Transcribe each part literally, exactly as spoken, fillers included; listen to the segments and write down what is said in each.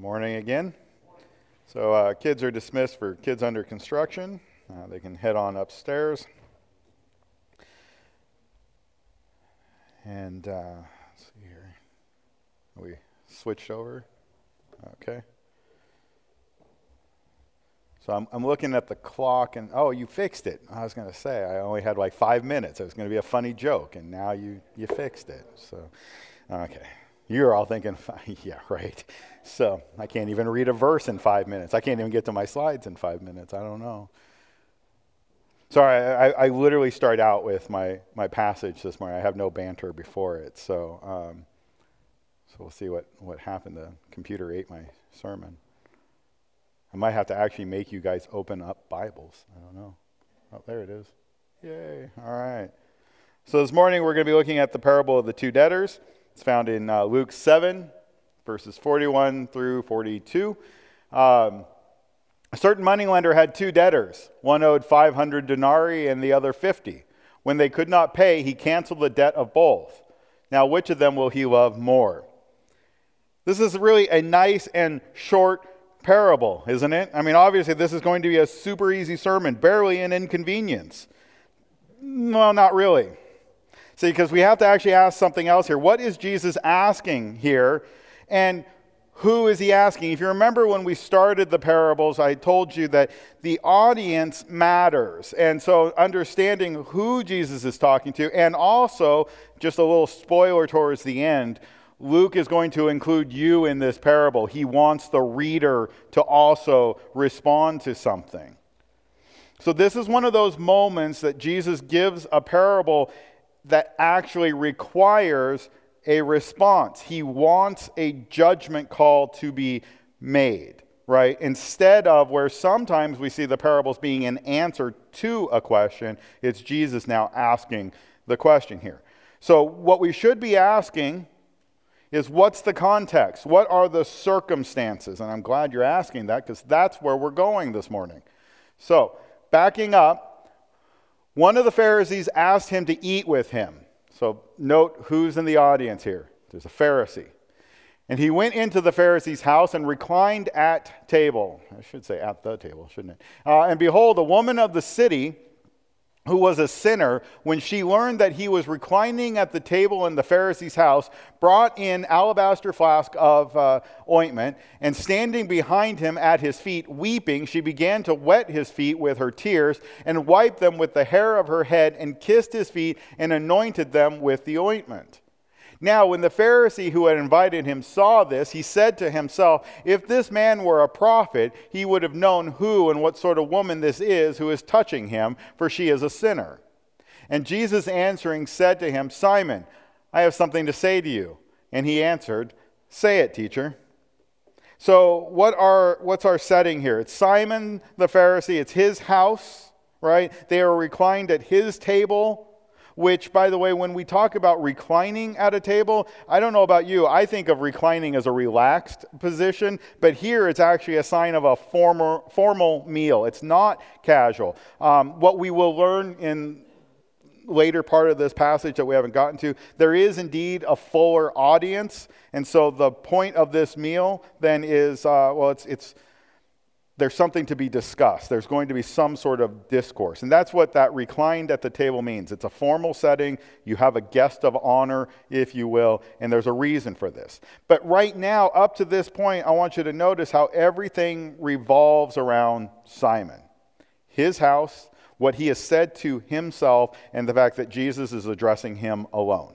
Morning again. So uh, kids are dismissed for kids under construction. Uh, they can head on upstairs. And uh, let's see here. We switched over. Okay. So I'm, I'm looking at the clock and, oh, you fixed it. I was going to say, I only had like five minutes. It was going to be a funny joke, and now you, you fixed it. So, okay. You're all thinking, yeah, right. So I can't even read a verse in five minutes. I can't even get to my slides in five minutes. I don't know. Sorry, I, I literally start out with my, my passage this morning. I have no banter before it. So um, so we'll see what, what happened. The computer ate my sermon. I might have to actually make you guys open up Bibles. I don't know. Oh, there it is. Yay. All right. So this morning we're going to be looking at the parable of the two debtors. It's found in uh, Luke seven, verses forty-one through forty-two. Um, a certain moneylender had two debtors. One owed five hundred denarii and the other fifty. When they could not pay, he canceled the debt of both. Now, which of them will he love more? This is really a nice and short parable, isn't it? I mean, obviously, this is going to be a super easy sermon, barely an inconvenience. Well, not really. See, because we have to actually ask something else here. What is Jesus asking here? And who is he asking? If you remember when we started the parables, I told you that the audience matters. And so understanding who Jesus is talking to, and also, just a little spoiler towards the end, Luke is going to include you in this parable. He wants the reader to also respond to something. So this is one of those moments that Jesus gives a parable that actually requires a response. He wants a judgment call to be made, right? Instead of where sometimes we see the parables being an answer to a question, it's Jesus now asking the question here. So what we should be asking is, what's the context? What are the circumstances? And I'm glad you're asking that, because that's where we're going this morning. So, backing up, one of the Pharisees asked him to eat with him. So note who's in the audience here. There's a Pharisee. And he went into the Pharisee's house and reclined at table. I should say at the table, shouldn't it? Uh, and behold, a woman of the city, who was a sinner, when she learned that he was reclining at the table in the Pharisee's house, brought in alabaster flask of uh, ointment, and standing behind him at his feet, weeping, she began to wet his feet with her tears, and wiped them with the hair of her head, and kissed his feet, and anointed them with the ointment. Now, when the Pharisee who had invited him saw this, he said to himself, if this man were a prophet, he would have known who and what sort of woman this is who is touching him, for she is a sinner. And Jesus answering said to him, Simon, I have something to say to you. And he answered, say it, teacher. So what are what's our setting here? It's Simon the Pharisee. It's his house, right? They are reclined at his table. Which, by the way, when we talk about reclining at a table, I don't know about you, I think of reclining as a relaxed position, but here it's actually a sign of a formal, formal meal. It's not casual. Um, what we will learn in later part of this passage that we haven't gotten to, there is indeed a fuller audience, and so the point of this meal then is, uh, well, it's it's there's something to be discussed. There's going to be some sort of discourse. And that's what that reclined at the table means. It's a formal setting. You have a guest of honor, if you will, and there's a reason for this. But right now, up to this point, I want you to notice how everything revolves around Simon. His house, what he has said to himself, and the fact that Jesus is addressing him alone.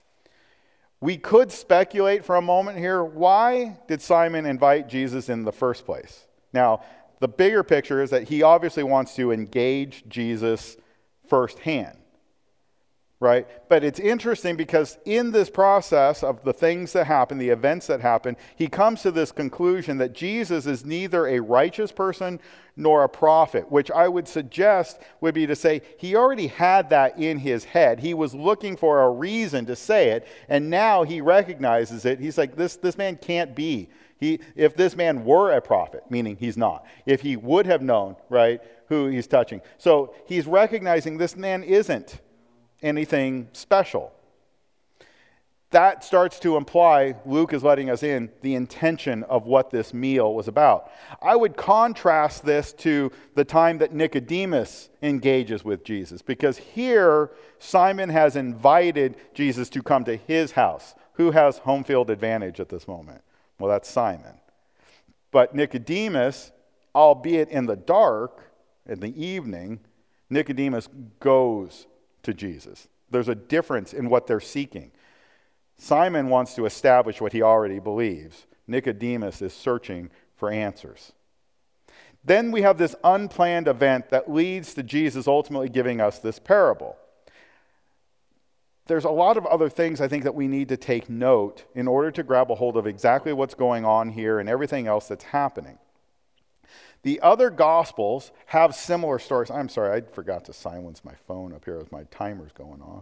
We could speculate for a moment here, why did Simon invite Jesus in the first place? Now, the bigger picture is that he obviously wants to engage Jesus firsthand, right? But it's interesting because in this process of the things that happen, the events that happen, he comes to this conclusion that Jesus is neither a righteous person nor a prophet, which I would suggest would be to say he already had that in his head. He was looking for a reason to say it, and now he recognizes it. He's like, this, this man can't be. He, if this man were a prophet, meaning he's not, if he would have known, right, who he's touching. So he's recognizing this man isn't anything special. that starts to imply, Luke is letting us in, the intention of what this meal was about. I would contrast this to the time that Nicodemus engages with Jesus, because here Simon has invited Jesus to come to his house. Who has home field advantage at this moment? Well, that's Simon. But Nicodemus, albeit in the dark, in the evening, Nicodemus goes to Jesus. There's a difference in what they're seeking. Simon wants to establish what he already believes. Nicodemus is searching for answers. Then we have this unplanned event that leads to Jesus ultimately giving us this parable. There's a lot of other things I think that we need to take note in order to grab a hold of exactly what's going on here and everything else that's happening. The other Gospels have similar stories. I'm sorry, I forgot to silence my phone up here as my timer's going off.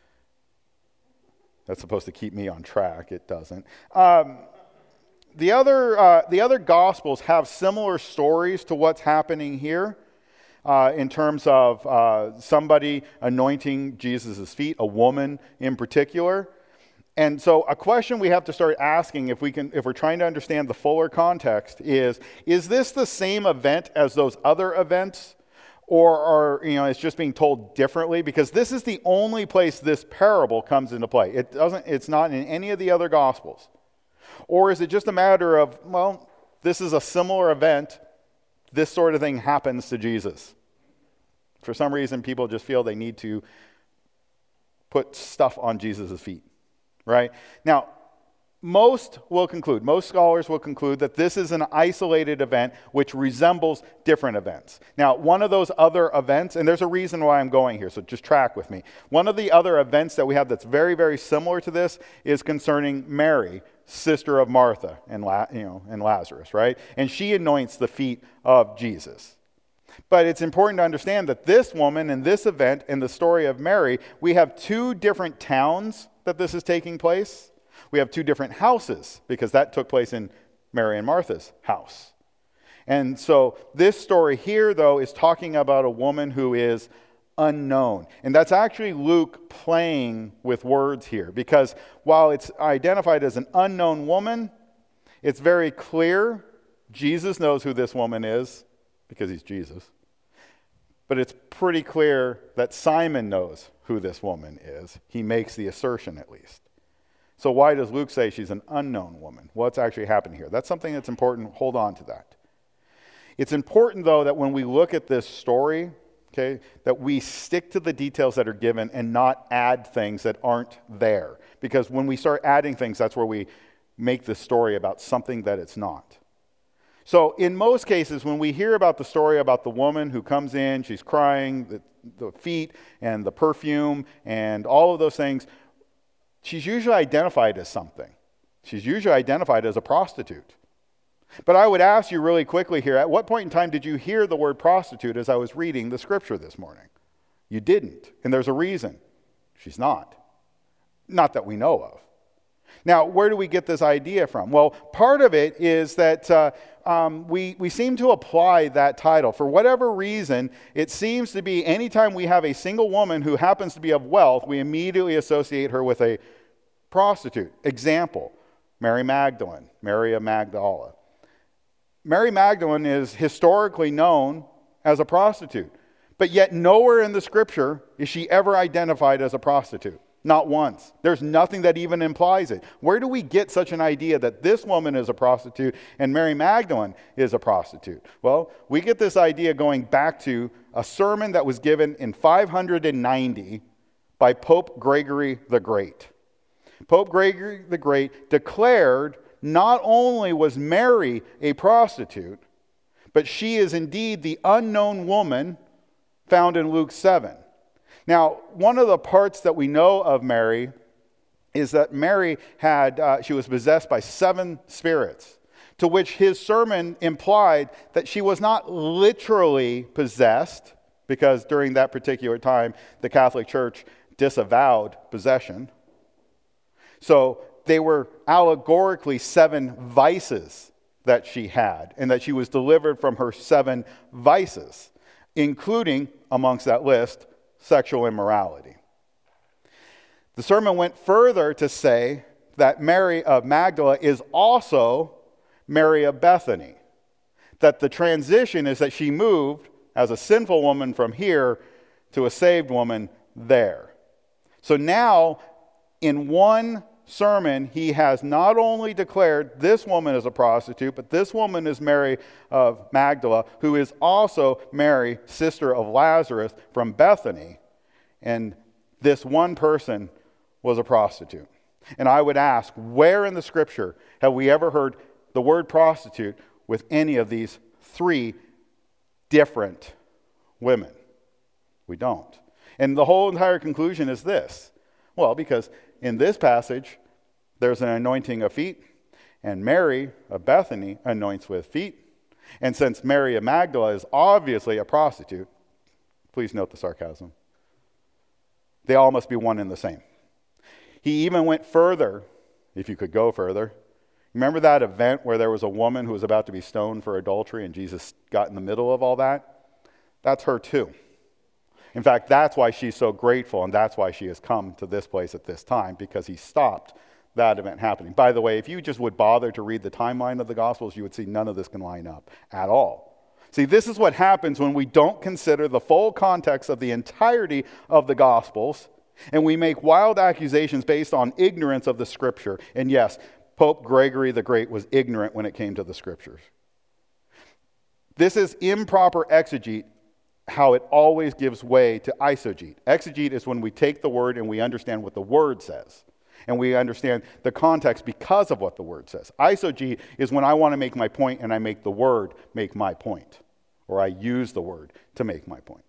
That's supposed to keep me on track. It doesn't. Um, the other uh, the other Gospels have similar stories to what's happening here uh, in terms of uh, somebody anointing Jesus' feet, a woman in particular. And so a question we have to start asking if we can, if we're trying to understand the fuller context is, is this the same event as those other events? Or are, you know, it's just being told differently? Because this is the only place this parable comes into play. It doesn't, it's not in any of the other Gospels. Or is it just a matter of, well, this is a similar event, this sort of thing happens to Jesus? For some reason, people just feel they need to put stuff on Jesus' feet, right? Now, most will conclude, most scholars will conclude that this is an isolated event which resembles different events. Now, one of those other events, and there's a reason why I'm going here, so just track with me. One of the other events that we have that's very, very similar to this is concerning Mary, sister of Martha and, La- you know, and Lazarus, right? And she anoints the feet of Jesus. But it's important to understand that this woman and this event in the story of Mary, we have two different towns that this is taking place. We have two different houses, because that took place in Mary and Martha's house. And so this story here, though, is talking about a woman who is unknown. And that's actually Luke playing with words here, because while it's identified as an unknown woman, it's very clear Jesus knows who this woman is, because he's Jesus. But it's pretty clear that Simon knows who this woman is. He makes the assertion, at least. So why does Luke say she's an unknown woman? What's actually happened here? That's something that's important. Hold on to that. It's important, though, that when we look at this story, okay, that we stick to the details that are given and not add things that aren't there. Because when we start adding things, that's where we make the story about something that it's not. So in most cases, when we hear about the story about the woman who comes in, she's crying, the, the feet and the perfume and all of those things, she's usually identified as something. She's usually identified as a prostitute. But I would ask you really quickly here, at what point in time did you hear the word prostitute as I was reading the scripture this morning? You didn't, and there's a reason. She's not. Not that we know of. Now, where do we get this idea from? Well, part of it is that uh, um, we, we seem to apply that title. For whatever reason, it seems to be anytime we have a single woman who happens to be of wealth, we immediately associate her with a prostitute. Example, Mary Magdalene, Mary of Magdala. Mary Magdalene is historically known as a prostitute, but yet nowhere in the scripture is she ever identified as a prostitute. Not once. There's nothing that even implies it. Where do we get such an idea that this woman is a prostitute and Mary Magdalene is a prostitute? Well, we get this idea going back to a sermon that was given in five hundred ninety by Pope Gregory the Great. Pope Gregory the Great declared not only was Mary a prostitute, but she is indeed the unknown woman found in Luke seven. Now, one of the parts that we know of Mary is that Mary had, uh, she was possessed by seven spirits, to which his sermon implied that she was not literally possessed, because during that particular time, the Catholic Church disavowed possession. So they were allegorically seven vices that she had, and that she was delivered from her seven vices, including, amongst that list, sexual immorality. The sermon went further to say that Mary of Magdala is also Mary of Bethany. That the transition is that she moved as a sinful woman from here to a saved woman there. So now, in one sermon, he has not only declared this woman is a prostitute, but this woman is Mary of Magdala, who is also Mary, sister of Lazarus from Bethany. And this one person was a prostitute. And I would ask, where in the scripture have we ever heard the word prostitute with any of these three different women? We don't. And the whole entire conclusion is this. Well, because in this passage, there's an anointing of feet, and Mary of Bethany anoints with feet. And since Mary of Magdala is obviously a prostitute, please note the sarcasm, they all must be one and the same. He even went further, if you could go further. Remember that event where there was a woman who was about to be stoned for adultery and Jesus got in the middle of all that? That's her too. In fact, that's why she's so grateful, and that's why she has come to this place at this time, because he stopped that event happening. By the way, if you just would bother to read the timeline of the Gospels, you would see none of this can line up at all. See, this is what happens when we don't consider the full context of the entirety of the Gospels, and we make wild accusations based on ignorance of the Scripture. And yes, Pope Gregory the Great was ignorant when it came to the Scriptures. This is improper exegete, how it always gives way to eisegete. Exegete is when we take the word and we understand what the word says. And we understand the context because of what the word says. Eisegete is when I want to make my point and I make the word make my point. Or I use the word to make my point.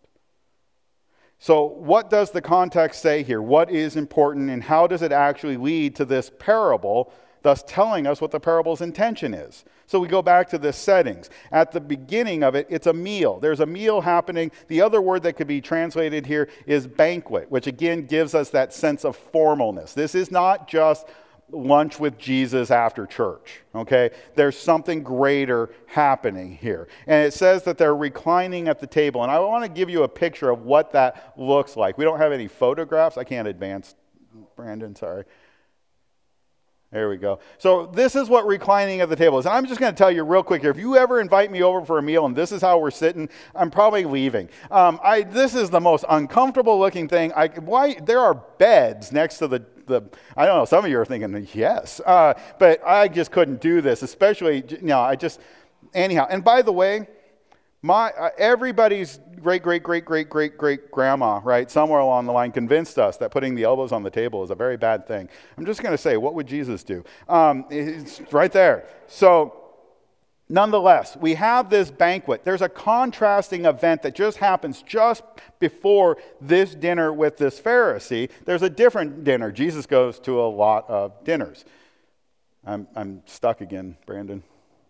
So what does the context say here? What is important and how does it actually lead to this parable, thus telling us what the parable's intention is? So we go back to the settings. At the beginning of it, it's a meal. There's a meal happening. The other word that could be translated here is banquet, which again gives us that sense of formalness. This is not just lunch with Jesus after church, okay? There's something greater happening here. And it says that they're reclining at the table. And I want to give you a picture of what that looks like. We don't have any photographs. I can't advance, Brandon, sorry. There we go. So this is what reclining at the table is. And I'm just going to tell you real quick here. If you ever invite me over for a meal and this is how we're sitting, I'm probably leaving. Um, I this is the most uncomfortable looking thing. I, why there are beds next to the, the I don't know, some of you are thinking, yes. Uh, but I just couldn't do this, especially, you know, I just, anyhow. And by the way, My uh, everybody's great, great, great, great, great, great grandma, right, somewhere along the line convinced us that putting the elbows on the table is a very bad thing. I'm just going to say, what would Jesus do? Um, it's right there. So, nonetheless, we have this banquet. There's a contrasting event that just happens just before this dinner with this Pharisee. There's a different dinner. Jesus goes to a lot of dinners. I'm I'm stuck again, Brandon.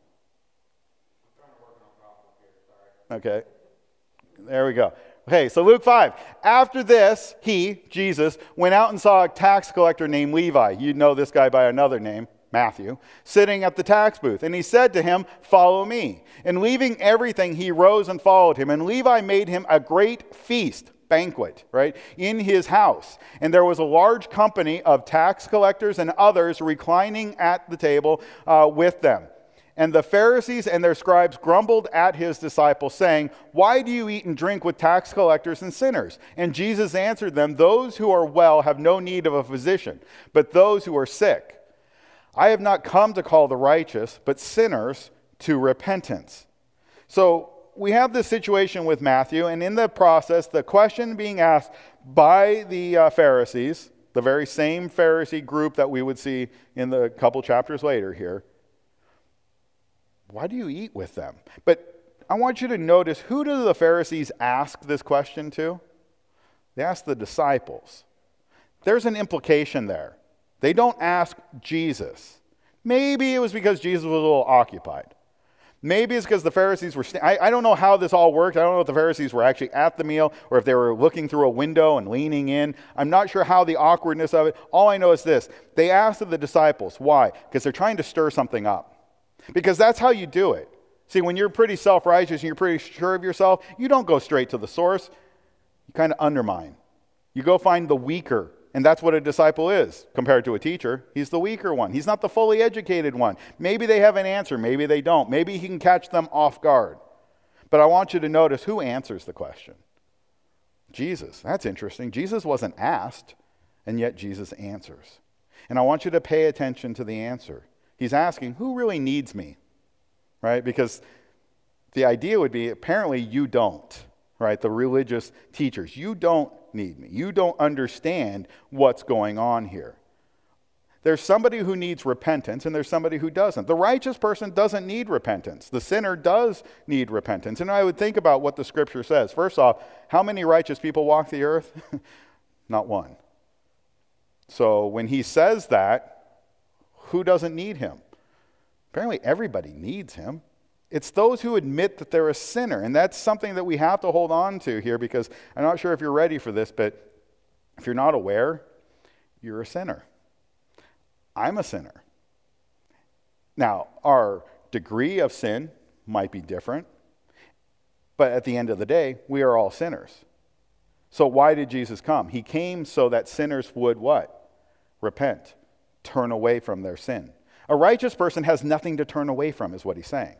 Okay, there we go. Okay, so Luke five. After this, he, Jesus, went out and saw a tax collector named Levi. You know this guy by another name, Matthew, sitting at the tax booth. And he said to him, "Follow me." And leaving everything, he rose and followed him. And Levi made him a great feast, banquet, right, in his house. And there was a large company of tax collectors and others reclining at the table uh, with them. And the Pharisees and their scribes grumbled at his disciples, saying, "Why do you eat and drink with tax collectors and sinners?" And Jesus answered them, "Those who are well have no need of a physician, but those who are sick. I have not come to call the righteous, but sinners to repentance." So we have this situation with Matthew, and in the process, the question being asked by the uh, Pharisees, the very same Pharisee group that we would see in the couple chapters later here, why do you eat with them? But I want you to notice, who do the Pharisees ask this question to? They ask the disciples. There's an implication there. They don't ask Jesus. Maybe it was because Jesus was a little occupied. Maybe it's because the Pharisees were... St- I, I don't know how this all worked. I don't know if the Pharisees were actually at the meal or if they were looking through a window and leaning in. I'm not sure how the awkwardness of it. All I know is this. They asked the disciples. Why? Because they're trying to stir something up. Because that's how you do it. See, when you're pretty self-righteous and you're pretty sure of yourself, you don't go straight to the source. You kind of undermine. You go find the weaker And that's what a disciple is compared to a teacher. He's the weaker one. He's not the fully educated one. Maybe they have an answer. Maybe they don't. Maybe he can catch them off guard. But I want you to notice who answers the question. Jesus. That's interesting. Jesus wasn't asked, and yet Jesus answers. And I want you to pay attention to the answer. He's asking, who really needs me? Right? Because the idea would be, apparently you don't. Right? The religious teachers. You don't need me. You don't understand what's going on here. There's somebody who needs repentance, and there's somebody who doesn't. The righteous person doesn't need repentance. The sinner does need repentance. And I would think about what the scripture says. First off, how many righteous people walk the earth? Not one. So when he says that, who doesn't need him? Apparently everybody needs him. It's those who admit that they're a sinner. And that's something that we have to hold on to here, because I'm not sure if you're ready for this, but if you're not aware, you're a sinner. I'm a sinner. Now, our degree of sin might be different, but at the end of the day, we are all sinners. So why did Jesus come? He came so that sinners would what? Repent, turn away from their sin. A righteous person has nothing to turn away from, is what he's saying.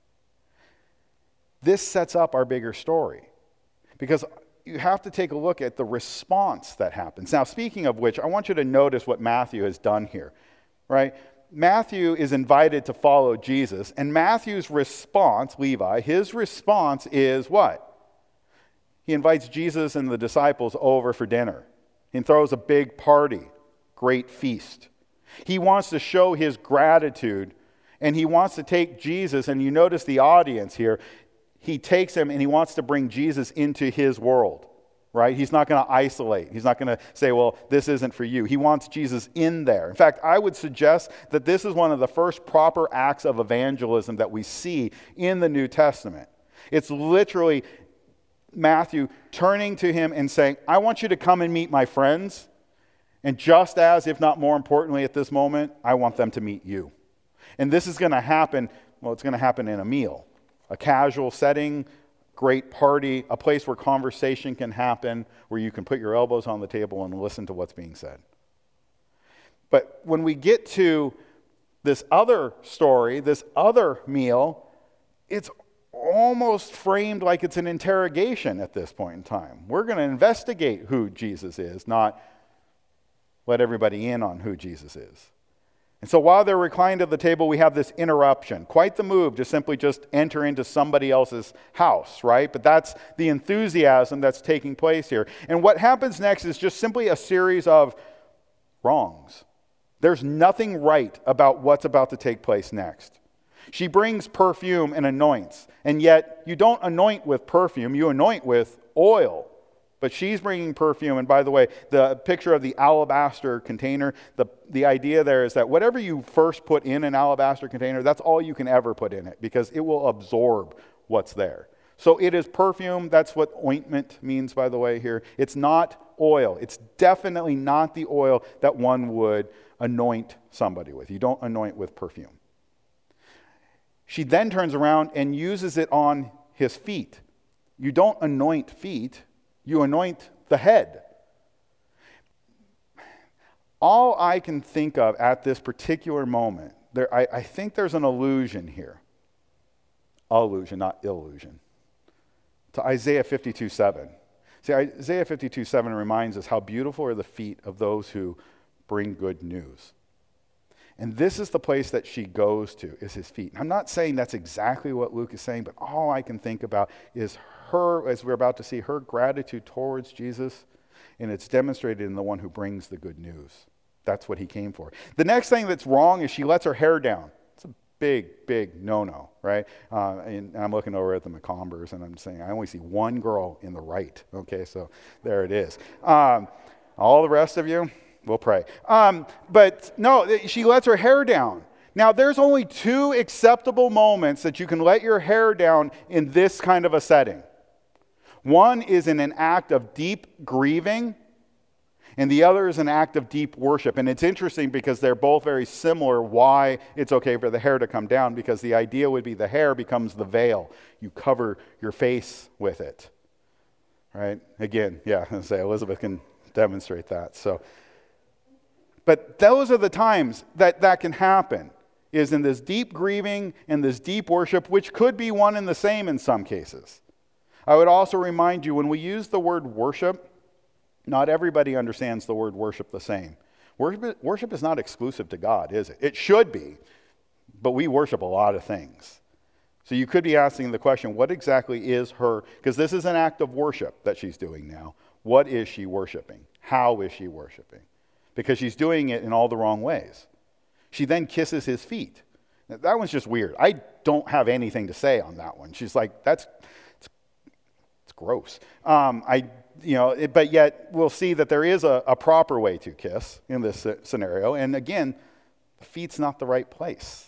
This sets up our bigger story, because you have to take a look at the response that happens. Now, speaking of which, I want you to notice what Matthew has done here, right? Matthew is invited to follow Jesus, and Matthew's response, Levi, his response is what? He invites Jesus and the disciples over for dinner. He throws a big party, great feast. He wants to show his gratitude, and he wants to take Jesus, and you notice the audience here. He takes him and he wants to bring Jesus into his world, right? He's not going to isolate. He's not going to say, well, this isn't for you. He wants Jesus in there. In fact, I would suggest that this is one of the first proper acts of evangelism that we see in the New Testament. It's literally Matthew turning to him and saying, I want you to come and meet my friends. And just as, if not more importantly at this moment, I want them to meet you. And this is going to happen, well, it's going to happen in a meal. A casual setting, great party, a place where conversation can happen, where you can put your elbows on the table and listen to what's being said. But when we get to this other story, this other meal, it's almost framed like it's an interrogation at this point in time. We're going to investigate who Jesus is, not let everybody in on who Jesus is. And so while they're reclined at the table, we have this interruption. Quite the move to simply just enter into somebody else's house, right? But that's the enthusiasm that's taking place here. And what happens next is just simply a series of wrongs. There's nothing right about what's about to take place next. She brings perfume and anoints, and yet you don't anoint with perfume, you anoint with oil. But she's bringing perfume, and by the way, the picture of the alabaster container, the, the idea there is that whatever you first put in an alabaster container, that's all you can ever put in it, because it will absorb what's there. So it is perfume. That's what ointment means, by the way, here. It's not oil. It's definitely not the oil that one would anoint somebody with. You don't anoint with perfume. She then turns around and uses it on his feet. You don't anoint feet. You anoint the head. All I can think of at this particular moment, there, I, I think there's an allusion here. Allusion, not illusion. To Isaiah fifty-two seven. See, Isaiah fifty-two seven reminds us how beautiful are the feet of those who bring good news. And this is the place that she goes to, is his feet. I'm not saying that's exactly what Luke is saying, but all I can think about is her, as we're about to see, her gratitude towards Jesus, and it's demonstrated in the one who brings the good news. That's what he came for. The next thing that's wrong is she lets her hair down. It's a big, big no-no, right? Uh, and I'm looking over at the McCombers, and I'm saying, I only see one girl in the right. Okay, so there it is. Um, all the rest of you, we'll pray. Um, but no, she lets her hair down. Now, there's only two acceptable moments that you can let your hair down in this kind of a setting. One is in an act of deep grieving, and the other is an act of deep worship. And it's interesting because they're both very similar why it's okay for the hair to come down, because the idea would be the hair becomes the veil. You cover your face with it. Right? Again, yeah, I was gonna say Elizabeth can demonstrate that. So But those are the times that that can happen, is in this deep grieving and this deep worship, which could be one and the same in some cases. I would also remind you, when we use the word worship, not everybody understands the word worship the same. Worship, worship is not exclusive to God, is it? It should be, but we worship a lot of things. So you could be asking the question, what exactly is her, because this is an act of worship that she's doing now. What is she worshiping? How is she worshiping? Because she's doing it in all the wrong ways. She then kisses his feet. Now, that one's just weird. I don't have anything to say on that one. She's like, that's, it's, it's gross. Um, I, you know, it, but yet we'll see that there is a, a proper way to kiss in this scenario. And again, the feet's not the right place.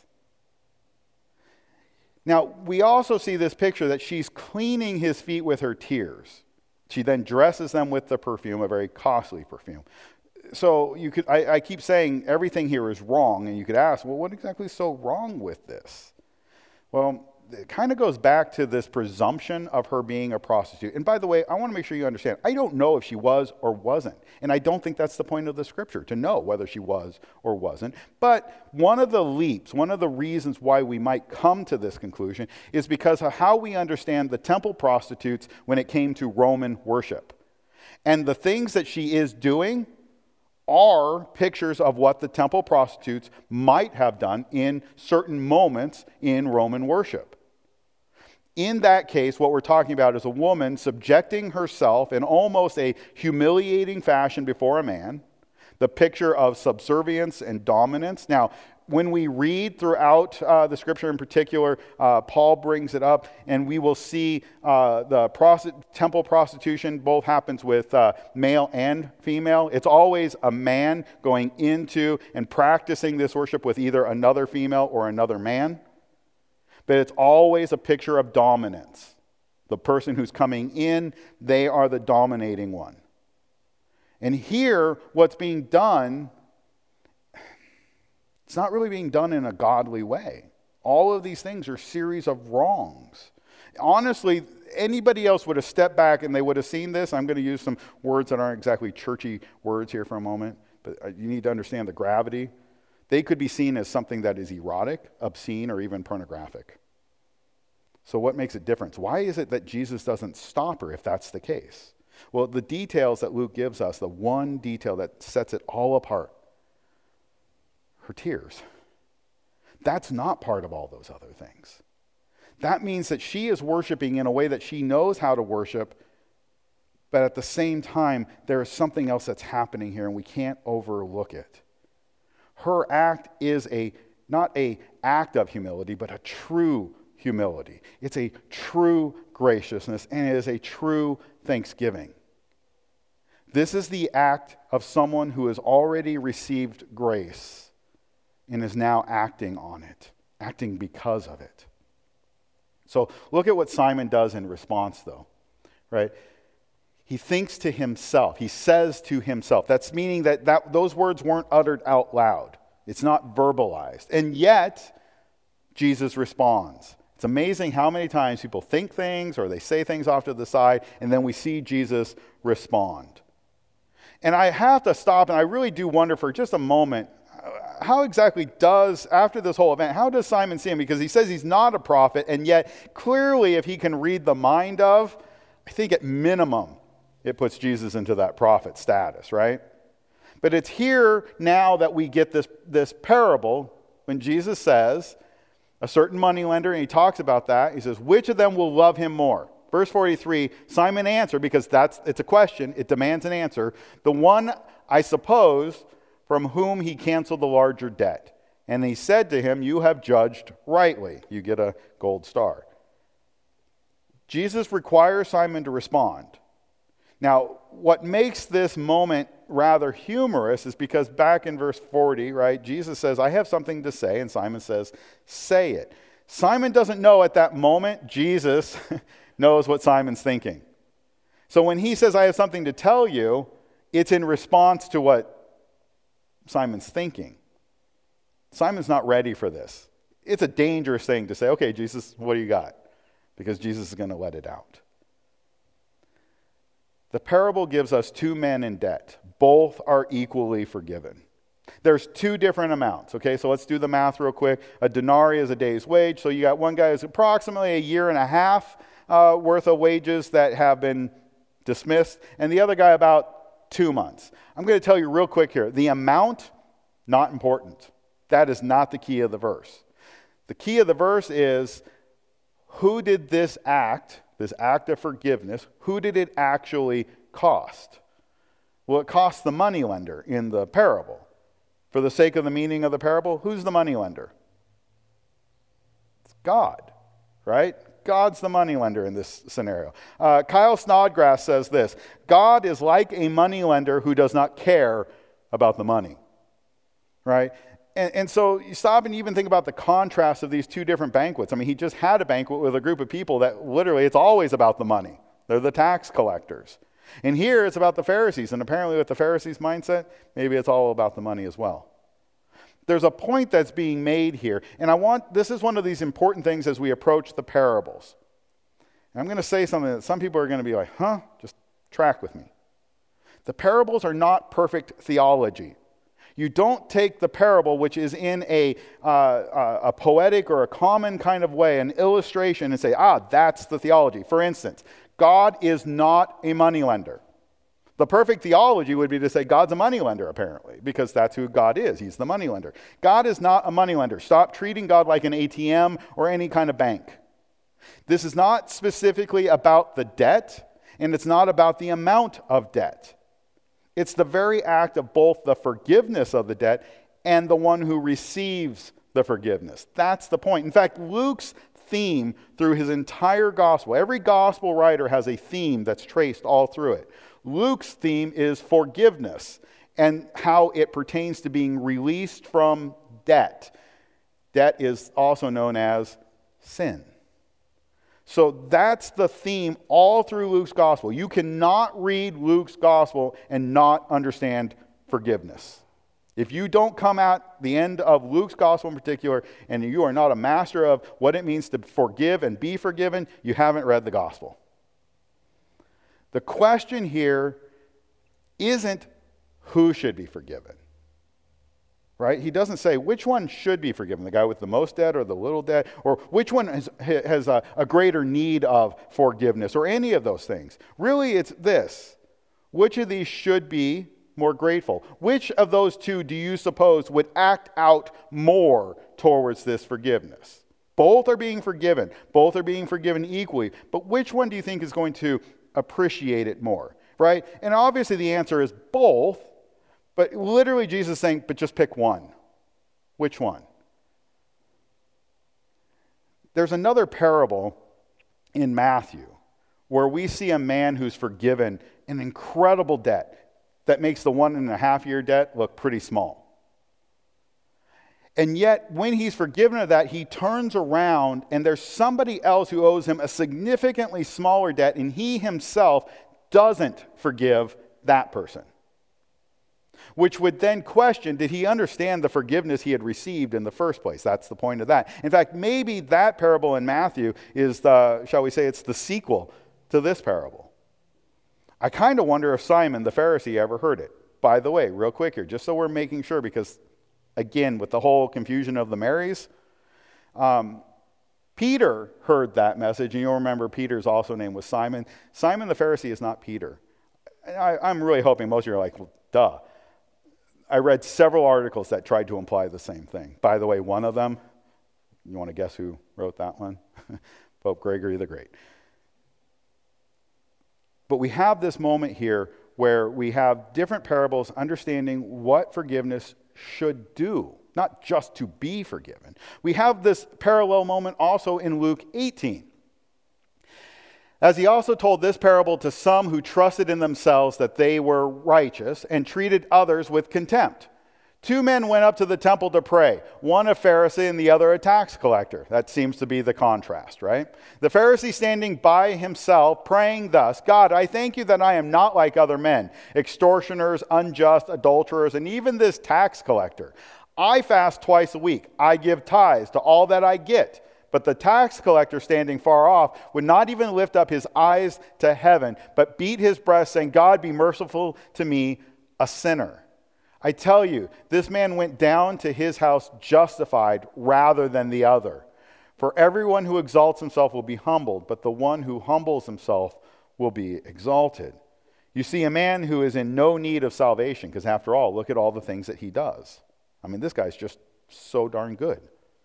Now, we also see this picture that she's cleaning his feet with her tears. She then dresses them with the perfume, a very costly perfume. So you could, I, I keep saying everything here is wrong, and you could ask, well, what exactly is so wrong with this? Well, it kind of goes back to this presumption of her being a prostitute. And by the way, I want to make sure you understand, I don't know if she was or wasn't. And I don't think that's the point of the scripture, to know whether she was or wasn't. But one of the leaps, one of the reasons why we might come to this conclusion is because of how we understand the temple prostitutes when it came to Roman worship. And the things that she is doing are pictures of what the temple prostitutes might have done in certain moments in Roman worship. In that case, what we're talking about is a woman subjecting herself in almost a humiliating fashion before a man, the picture of subservience and dominance. Now, when we read throughout uh, the scripture in particular, uh, Paul brings it up, and we will see uh, the prosti- temple prostitution both happens with uh, male and female. It's always a man going into and practicing this worship with either another female or another man. But it's always a picture of dominance. The person who's coming in, they are the dominating one. And here, what's being done, it's not really being done in a godly way. All of these things are a series of wrongs. Honestly, anybody else would have stepped back and they would have seen this. I'm going to use some words that aren't exactly churchy words here for a moment, but you need to understand the gravity. They could be seen as something that is erotic, obscene, or even pornographic. So what makes it different? Why is it that Jesus doesn't stop her if that's the case? Well, the details that Luke gives us, the one detail that sets it all apart, her tears. That's not part of all those other things. That means that she is worshiping in a way that she knows how to worship, but at the same time, there is something else that's happening here, and we can't overlook it. Her act is a not a act of humility, but a true humility. It's a true graciousness, and it is a true thanksgiving. This is the act of someone who has already received grace and is now acting on it, acting because of it. So look at what Simon does in response, though, right? He thinks to himself. He says to himself. That's meaning that, that those words weren't uttered out loud. It's not verbalized. And yet, Jesus responds. It's amazing how many times people think things or they say things off to the side, and then we see Jesus respond. And I have to stop, and I really do wonder for just a moment, how exactly does, after this whole event, how does Simon see him? Because he says he's not a prophet, and yet clearly if he can read the mind of, I think at minimum, it puts Jesus into that prophet status, right? But it's here now that we get this, this parable when Jesus says, a certain moneylender, and he talks about that, he says, which of them will love him more? Verse forty-three, Simon answered, because that's it's a question, it demands an answer, the one, I suppose, from whom he canceled the larger debt. And he said to him, you have judged rightly. You get a gold star. Jesus requires Simon to respond. Now, what makes this moment rather humorous is because back in verse forty, right, Jesus says, I have something to say, and Simon says, say it. Simon doesn't know at that moment, Jesus knows what Simon's thinking. So when he says, I have something to tell you, it's in response to what Simon's thinking. Simon's not ready for this. It's a dangerous thing to say, okay, Jesus, what do you got? Because Jesus is going to let it out. The parable gives us two men in debt. Both are equally forgiven. There's two different amounts, okay? So let's do the math real quick. A denarii is a day's wage. So you got one guy who's approximately a year and a half uh, worth of wages that have been dismissed, and the other guy about two months. I'm going to tell you real quick here. The amount, not important. That is not the key of the verse. The key of the verse is, who did this act, this act of forgiveness, who did it actually cost? Well, it cost the moneylender in the parable. For the sake of the meaning of the parable, who's the moneylender? It's God, right? God's the moneylender in this scenario. Uh, Kyle Snodgrass says this: God is like a moneylender who does not care about the money, right? And, and so you stop and even think about the contrast of these two different banquets. I mean, he just had a banquet with a group of people that literally it's always about the money. They're the tax collectors. And here it's about the Pharisees, and apparently with the Pharisees' mindset, maybe it's all about the money as well. There's a point that's being made here, and I want, this is one of these important things as we approach the parables. And I'm going to say something that some people are going to be like, huh? Just track with me. The parables are not perfect theology. You don't take the parable, which is in a, uh, a poetic or a common kind of way, an illustration, and say, ah, that's the theology. For instance, God is not a moneylender. The perfect theology would be to say God's a moneylender, apparently, because that's who God is. He's the moneylender. God is not a moneylender. Stop treating God like an A T M or any kind of bank. This is not specifically about the debt, and it's not about the amount of debt. It's the very act of both the forgiveness of the debt and the one who receives the forgiveness. That's the point. In fact, Luke's theme through his entire gospel, every gospel writer has a theme that's traced all through it. Luke's theme is forgiveness and how it pertains to being released from debt. Debt is also known as sin. So that's the theme all through Luke's gospel. You cannot read Luke's gospel and not understand forgiveness. If you don't come at the end of Luke's gospel in particular, and you are not a master of what it means to forgive and be forgiven, you haven't read the gospel. The question here isn't who should be forgiven, right? He doesn't say which one should be forgiven, the guy with the most debt or the little debt, or which one has, has a, a greater need of forgiveness, or any of those things. Really, it's this: which of these should be more grateful? Which of those two do you suppose would act out more towards this forgiveness? Both are being forgiven. Both are being forgiven equally. But which one do you think is going to appreciate it more, right? And obviously the answer is both, but literally Jesus is saying, but just pick one. Which one? There's another parable in Matthew where we see a man who's forgiven an incredible debt that makes the one and a half year debt look pretty small. And yet, when he's forgiven of that, he turns around and there's somebody else who owes him a significantly smaller debt, and he himself doesn't forgive that person. Which would then question, did he understand the forgiveness he had received in the first place? That's the point of that. In fact, maybe that parable in Matthew is the, shall we say, it's the sequel to this parable. I kind of wonder if Simon the Pharisee ever heard it. By the way, real quick here, just so we're making sure, because again, with the whole confusion of the Marys, um, Peter heard that message, and you'll remember Peter's also name was Simon. Simon the Pharisee is not Peter. I, I'm really hoping most of you are like, well, duh. I read several articles that tried to imply the same thing. By the way, one of them, you want to guess who wrote that one? Pope Gregory the Great. But we have this moment here where we have different parables understanding what forgiveness should do, not just to be forgiven. We have this parallel moment also in Luke eighteen. As he also told this parable to some who trusted in themselves that they were righteous and treated others with contempt. Two men went up to the temple to pray, one a Pharisee and the other a tax collector. That seems to be the contrast, right? The Pharisee standing by himself, praying thus, God, I thank you that I am not like other men, extortioners, unjust, adulterers, and even this tax collector. I fast twice a week. I give tithes to all that I get. But the tax collector standing far off would not even lift up his eyes to heaven, but beat his breast, saying, God, be merciful to me, a sinner. I tell you, this man went down to his house justified rather than the other. For everyone who exalts himself will be humbled, but the one who humbles himself will be exalted. You see, a man who is in no need of salvation, because after all, look at all the things that he does. I mean, this guy's just so darn good.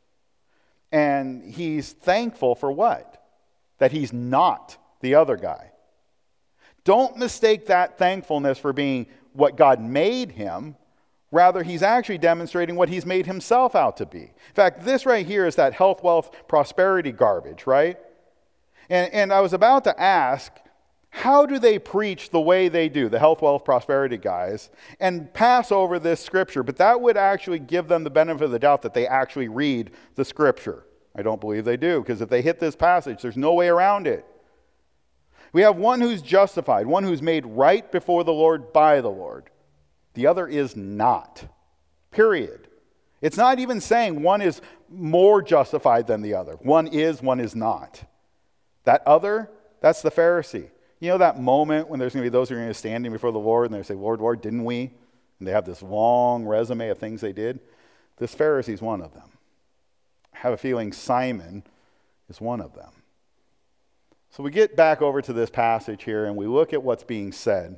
And he's thankful for what? That he's not the other guy. Don't mistake that thankfulness for being what God made him. Rather, he's actually demonstrating what he's made himself out to be. In fact, this right here is that health, wealth, prosperity garbage, right? And, and I was about to ask, how do they preach the way they do, the health, wealth, prosperity guys, and pass over this scripture? But that would actually give them the benefit of the doubt that they actually read the scripture. I don't believe they do, because if they hit this passage, there's no way around it. We have one who's justified, one who's made right before the Lord by the Lord. The other is not. Period. It's not even saying one is more justified than the other. One is, one is not. That other, that's the Pharisee. You know that moment when there's going to be those who are going to be standing before the Lord and they say, Lord, Lord, didn't we? And they have this long resume of things they did. This Pharisee is one of them. I have a feeling Simon is one of them. So we get back over to this passage here and we look at what's being said.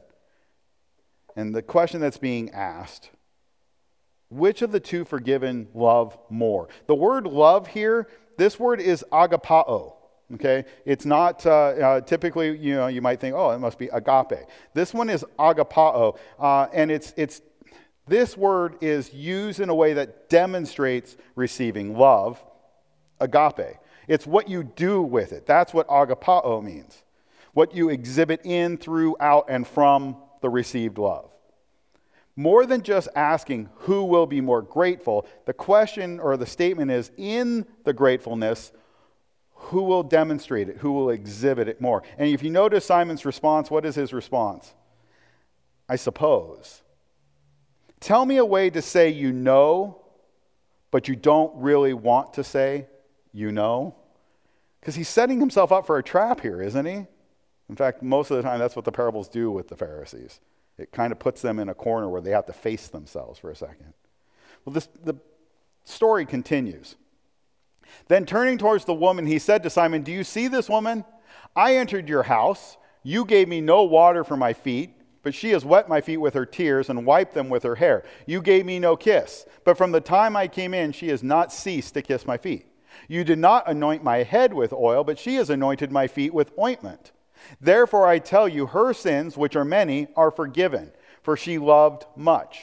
And the question that's being asked, which of the two forgiven love more? The word love here, this word is agapao. Okay, it's not uh, uh, typically, you know, you might think, oh, it must be agape. This one is agapao, uh, and it's it's this word is used in a way that demonstrates receiving love, agape. It's what you do with it. That's what agapao means. What you exhibit in, through, out, and from the received love. More than just asking who will be more grateful, the question or the statement is, in the gratefulness, who will demonstrate it? Who will exhibit it more? And if you notice Simon's response, what is his response? I suppose. Tell me a way to say you know, but you don't really want to say you know. Because he's setting himself up for a trap here, isn't he? In fact, most of the time, that's what the parables do with the Pharisees. It kind of puts them in a corner where they have to face themselves for a second. Well, this, the story continues. Then turning towards the woman, he said to Simon, do you see this woman? I entered your house. You gave me no water for my feet, but she has wet my feet with her tears and wiped them with her hair. You gave me no kiss, but from the time I came in, she has not ceased to kiss my feet. You did not anoint my head with oil, but she has anointed my feet with ointment. Therefore I tell you, her sins, which are many, are forgiven, for she loved much.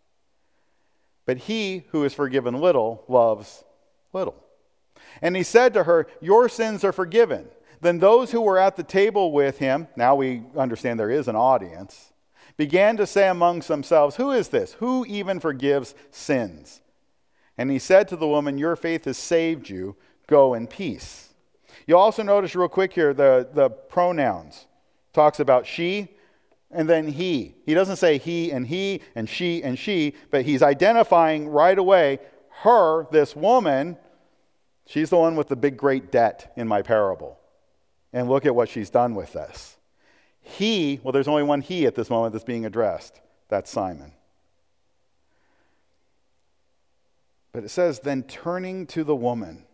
But he who is forgiven little loves little. And he said to her, your sins are forgiven. Then those who were at the table with him, now we understand there is an audience, began to say amongst themselves, who is this? Who even forgives sins? And he said to the woman, your faith has saved you. Go in peace. You'll also notice real quick here the, the pronouns. Talks about she and then he. He doesn't say he and he and she and she, but he's identifying right away her, this woman. She's the one with the big great debt in my parable. And look at what she's done with this. He, well, there's only one he at this moment that's being addressed. That's Simon. But it says, then turning to the woman.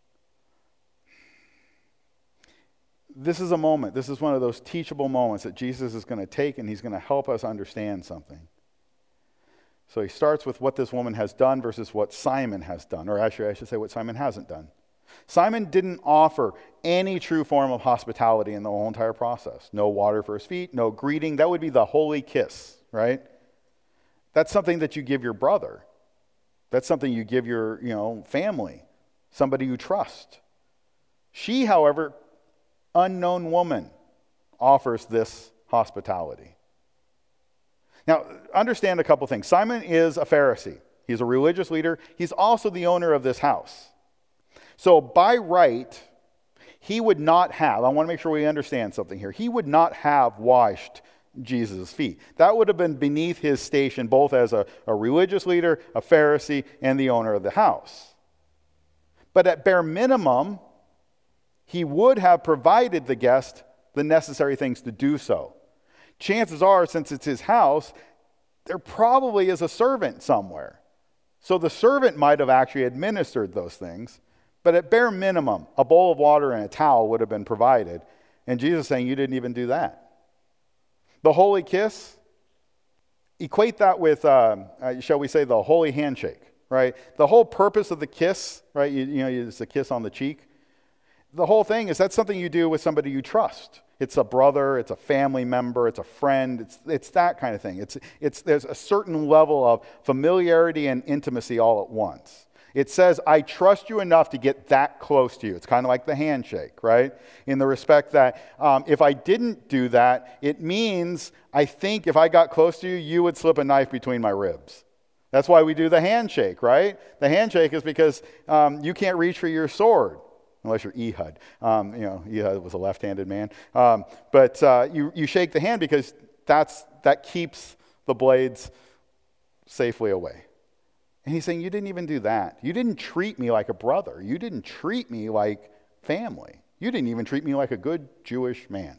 This is a moment. This is one of those teachable moments that Jesus is going to take and he's going to help us understand something. So he starts with what this woman has done versus what Simon has done. Or actually, I should say what Simon hasn't done. Simon didn't offer any true form of hospitality in the whole entire process. No water for his feet, no greeting. That would be the holy kiss, right? That's something that you give your brother. That's something you give your, you know, family, somebody you trust. She, however, unknown woman, offers this hospitality. Now, understand a couple things. Simon is a Pharisee. He's a religious leader. He's also the owner of this house. So by right, he would not have, I want to make sure we understand something here, he would not have washed Jesus' feet. That would have been beneath his station, both as a, a religious leader, a Pharisee, and the owner of the house. But at bare minimum, he would have provided the guest the necessary things to do so. Chances are, since it's his house, there probably is a servant somewhere. So the servant might have actually administered those things, but at bare minimum, a bowl of water and a towel would have been provided. And Jesus is saying, you didn't even do that. The holy kiss, equate that with, uh, uh, shall we say, the holy handshake, right? The whole purpose of the kiss, right? You, you know, it's a kiss on the cheek. The whole thing is that's something you do with somebody you trust. It's a brother, it's a family member, it's a friend, it's it's that kind of thing. It's it's there's a certain level of familiarity and intimacy all at once. It says, I trust you enough to get that close to you. It's kind of like the handshake, right? In the respect that um, if I didn't do that, it means I think if I got close to you, you would slip a knife between my ribs. That's why we do the handshake, right? The handshake is because um, you can't reach for your sword. Unless you're Ehud. Um, you know, Ehud was a left-handed man. Um, but uh, you, you shake the hand because that's that keeps the blades safely away. And he's saying, you didn't even do that. You didn't treat me like a brother. You didn't treat me like family. You didn't even treat me like a good Jewish man.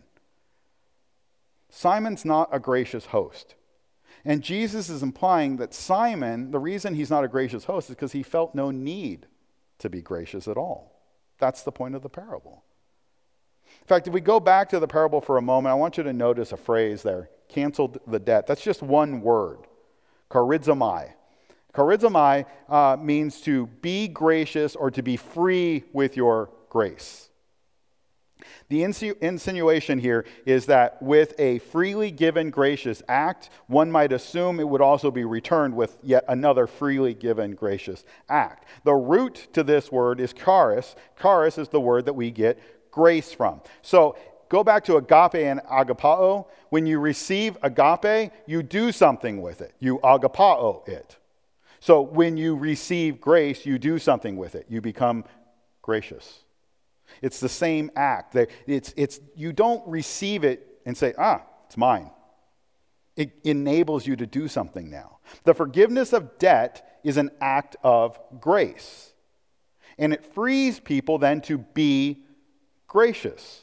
Simon's not a gracious host. And Jesus is implying that Simon, the reason he's not a gracious host is because he felt no need to be gracious at all. That's the point of the parable. In fact, if we go back to the parable for a moment, I want you to notice a phrase there, canceled the debt. That's just one word, charizomai. Charizomai uh, means to be gracious or to be free with your grace. The insu- insinuation here is that with a freely given gracious act, one might assume it would also be returned with yet another freely given gracious act. The root to this word is charis. Charis is the word that we get grace from. So go back to agape and agapao. When you receive agape, you do something with it. You agapao it. So when you receive grace, you do something with it. You become gracious. It's the same act. It's, it's, you don't receive it and say, ah, it's mine. It enables you to do something now. The forgiveness of debt is an act of grace. And it frees people then to be gracious.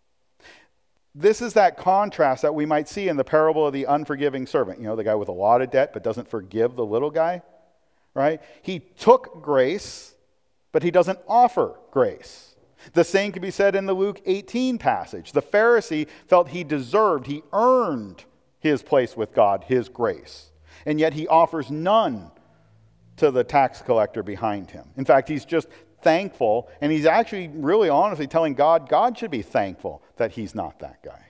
This is that contrast that we might see in the parable of the unforgiving servant. You know, the guy with a lot of debt but doesn't forgive the little guy, right? He took grace, but he doesn't offer grace. The same can be said in the Luke eighteen passage. The Pharisee felt he deserved, he earned his place with God, his grace. And yet he offers none to the tax collector behind him. In fact, he's just thankful, and he's actually really honestly telling God, God should be thankful that he's not that guy.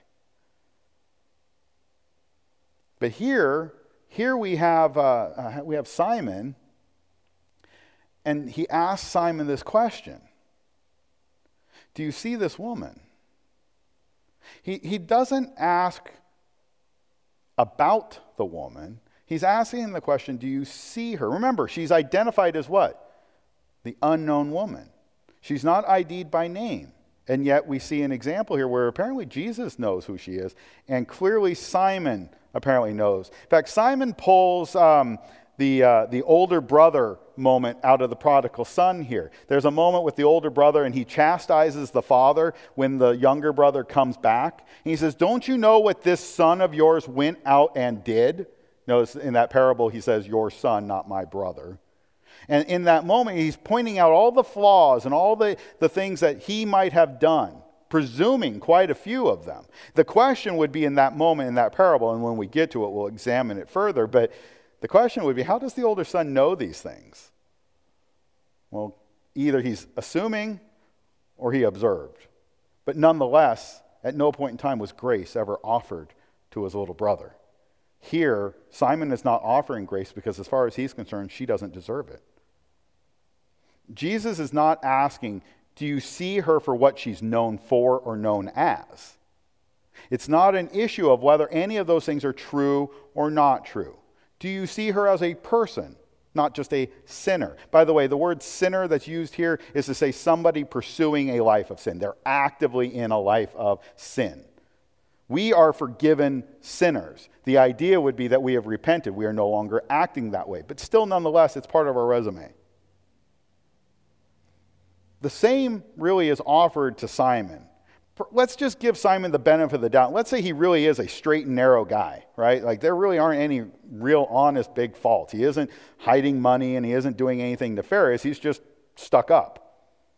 But here, here we have, uh, uh, we have Simon, and he asks Simon this question. Do you see this woman? He, he doesn't ask about the woman. He's asking the question, do you see her? Remember, she's identified as what? The unknown woman. She's not I D'd by name. And yet we see an example here where apparently Jesus knows who she is, and clearly Simon apparently knows. In fact, Simon pulls um, the, uh, the older brother moment out of the prodigal son here. There's a moment with the older brother and he chastises the father when the younger brother comes back. And he says, don't you know what this son of yours went out and did? Notice in that parable he says, your son, not my brother. And in that moment he's pointing out all the flaws and all the, the things that he might have done, presuming quite a few of them. The question would be in that moment in that parable, and when we get to it we'll examine it further, but the question would be, how does the older son know these things? Well, either he's assuming or he observed. But nonetheless, at no point in time was grace ever offered to his little brother. Here, Simon is not offering grace because as far as he's concerned, she doesn't deserve it. Jesus is not asking, do you see her for what she's known for or known as? It's not an issue of whether any of those things are true or not true. Do you see her as a person, not just a sinner? By the way, the word sinner that's used here is to say somebody pursuing a life of sin. They're actively in a life of sin. We are forgiven sinners. The idea would be that we have repented. We are no longer acting that way. But still, nonetheless, it's part of our resume. The same really is offered to Simon. let's just give Simon the benefit of the doubt. Let's say he really is a straight and narrow guy, right? Like there really aren't any real honest big faults. He isn't hiding money and he isn't doing anything nefarious. He's just stuck up.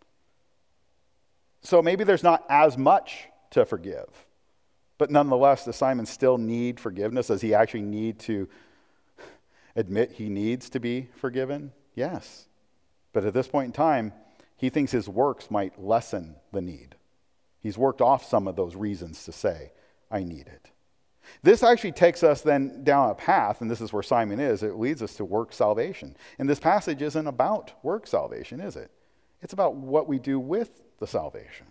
So maybe there's not as much to forgive. But nonetheless, does Simon still need forgiveness? Does he actually need to admit he needs to be forgiven? Yes. But at this point in time, he thinks his works might lessen the need. He's worked off some of those reasons to say, I need it. This actually takes us then down a path, and this is where Simon is. It leads us to work salvation. And this passage isn't about work salvation, is it? It's about what we do with the salvation.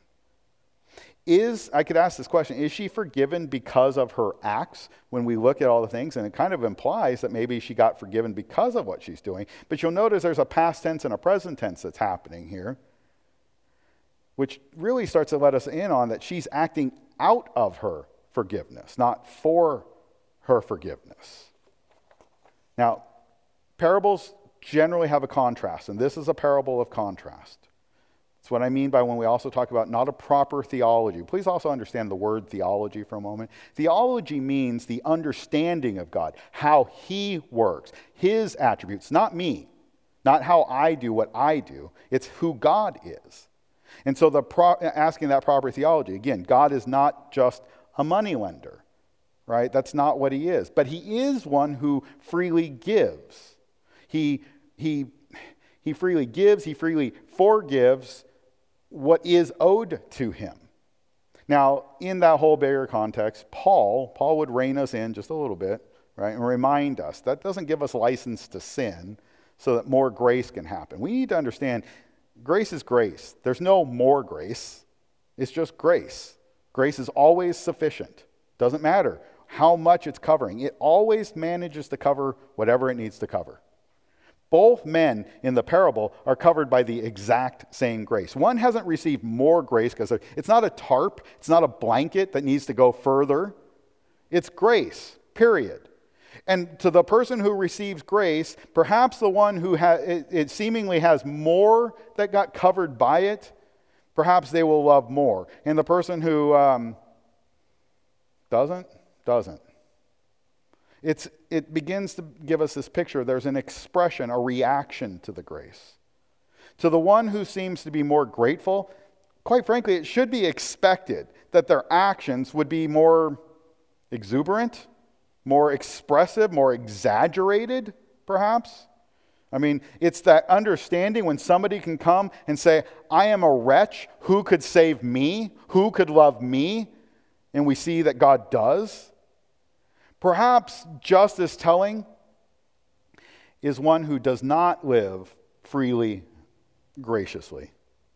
Is, I could ask this question, is she forgiven because of her acts when we look at all the things? And it kind of implies that maybe she got forgiven because of what she's doing. But you'll notice there's a past tense and a present tense that's happening here, which really starts to let us in on that she's acting out of her forgiveness, not for her forgiveness. Now, parables generally have a contrast, and this is a parable of contrast. That's what I mean by when we also talk about not a proper theology. Please also understand the word theology for a moment. Theology means the understanding of God, how he works, his attributes, not me, not how I do what I do. It's who God is. And so the pro- asking that proper theology, again, God is not just a moneylender, right? That's not what he is. But he is one who freely gives. He, he, he freely gives, he freely forgives what is owed to him. Now, in that whole bigger context, Paul, Paul would rein us in just a little bit, right, and remind us that doesn't give us license to sin so that more grace can happen. We need to understand grace is grace. There's no more grace. It's just grace. Grace is always sufficient. Doesn't matter how much it's covering. It always manages to cover whatever it needs to cover. Both men in the parable are covered by the exact same grace. One hasn't received more grace because it's not a tarp. It's not a blanket that needs to go further. It's grace, period. And to the person who receives grace, perhaps the one who ha- it, it seemingly has more that got covered by it, perhaps they will love more. And the person who um, doesn't, doesn't. It's, it begins to give us this picture. There's an expression, a reaction to the grace. To the one who seems to be more grateful, quite frankly, it should be expected that their actions would be more exuberant, more expressive, more exaggerated, perhaps. I mean, it's that understanding when somebody can come and say, I am a wretch, who could save me? Who could love me? And we see that God does. Perhaps just as telling is one who does not live freely, graciously.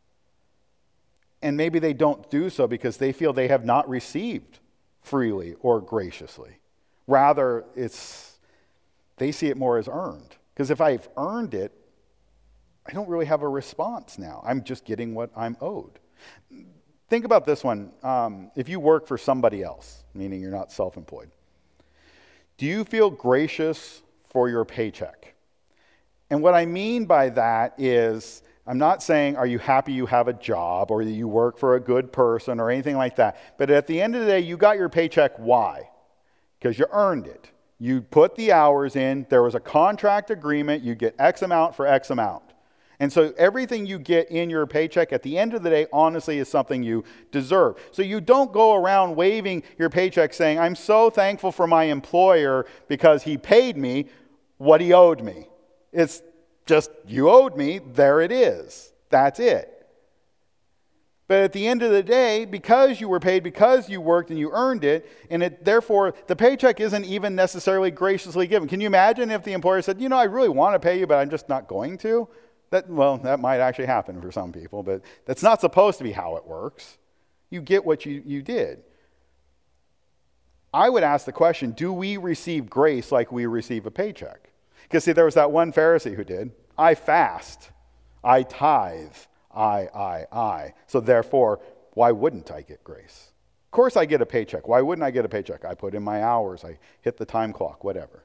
And maybe they don't do so because they feel they have not received freely or graciously. Rather, it's they see it more as earned. Because if I've earned it, I don't really have a response now. I'm just getting what I'm owed. Think about this one. Um, if you work for somebody else, meaning you're not self-employed, do you feel gracious for your paycheck? And what I mean by that is, I'm not saying, are you happy you have a job or that you work for a good person or anything like that. But at the end of the day, you got your paycheck. Why? Because you earned it. You put the hours in. There was a contract agreement. You get X amount for X amount. And so everything you get in your paycheck at the end of the day, honestly, is something you deserve. So you don't go around waving your paycheck saying, I'm so thankful for my employer because he paid me what he owed me. It's just, you owed me, there it is. That's it. But at the end of the day, because you were paid, because you worked and you earned it, and it therefore the paycheck isn't even necessarily graciously given. Can you imagine if the employer said, you know, I really want to pay you, but I'm just not going to? That, well, that might actually happen for some people, but that's not supposed to be how it works. You get what you, you did. I would ask the question, do we receive grace like we receive a paycheck? Because see, there was that one Pharisee who did. I fast. I tithe. I, I, I. So therefore, why wouldn't I get grace? Of course I get a paycheck. Why wouldn't I get a paycheck? I put in my hours. I hit the time clock, whatever.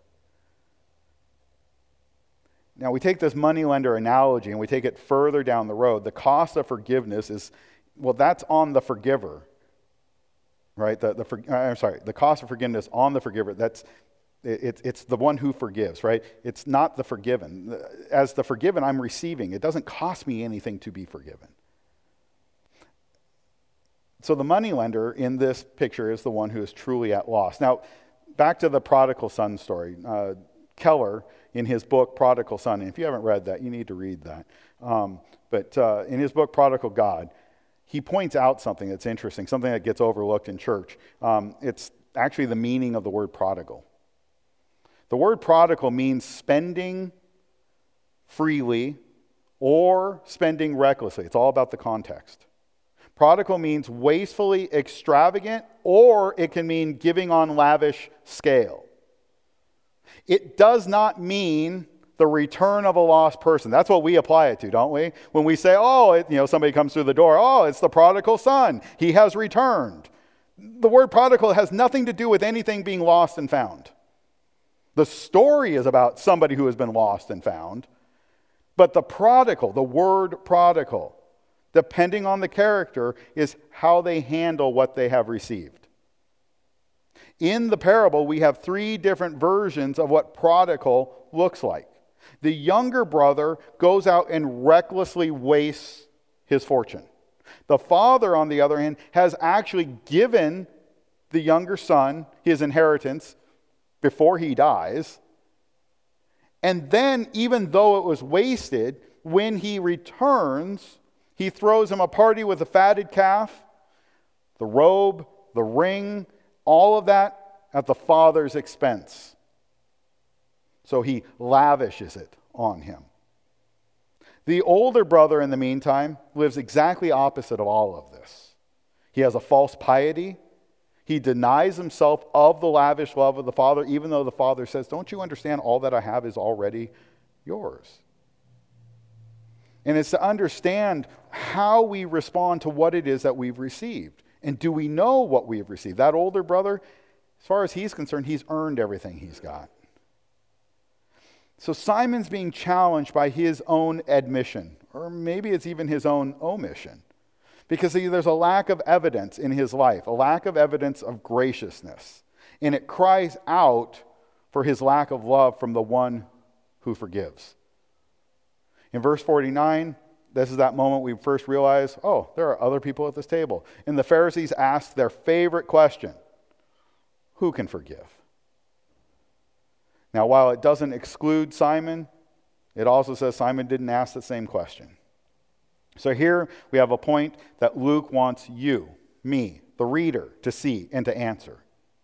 Now, we take this moneylender analogy and we take it further down the road. The cost of forgiveness is, well, that's on the forgiver. right? The, the, for, I'm sorry, the cost of forgiveness on the forgiver, that's, it, it's the one who forgives, right? It's not the forgiven. As the forgiven, I'm receiving. It doesn't cost me anything to be forgiven. So the moneylender in this picture is the one who is truly at loss. Now, back to the prodigal son story. Uh, Keller, in his book, Prodigal Son, and if you haven't read that, you need to read that. Um, but uh, in his book, Prodigal God, he points out something that's interesting, something that gets overlooked in church. Um, it's actually the meaning of the word prodigal. The word prodigal means spending freely or spending recklessly. It's all about the context. Prodigal means wastefully extravagant, or it can mean giving on lavish scale. It does not mean the return of a lost person. That's what we apply it to, don't we? When we say, oh, it, you know, somebody comes through the door, oh, it's the prodigal son. He has returned. The word prodigal has nothing to do with anything being lost and found. The story is about somebody who has been lost and found. But the prodigal, the word prodigal, depending on the character, is how they handle what they have received. In the parable, we have three different versions of what prodigal looks like. The younger brother goes out and recklessly wastes his fortune. The father, on the other hand, has actually given the younger son his inheritance before he dies. And then, even though it was wasted, when he returns, he throws him a party with a fatted calf, the robe, the ring, all of that at the father's expense. So he lavishes it on him. The older brother, in the meantime, lives exactly opposite of all of this. He has a false piety. He denies himself of the lavish love of the father, even though the father says, don't you understand all that I have is already yours? And it's to understand how we respond to what it is that we've received. And do we know what we've received? That older brother, as far as he's concerned, he's earned everything he's got. So Simon's being challenged by his own admission, or maybe it's even his own omission, because there's a lack of evidence in his life, a lack of evidence of graciousness, and it cries out for his lack of love from the one who forgives. In verse forty-nine, this is that moment we first realize, oh, there are other people at this table. And the Pharisees asked their favorite question, who can forgive? Now, while it doesn't exclude Simon, it also says Simon didn't ask the same question. So here we have a point that Luke wants you, me, the reader, to see and to answer.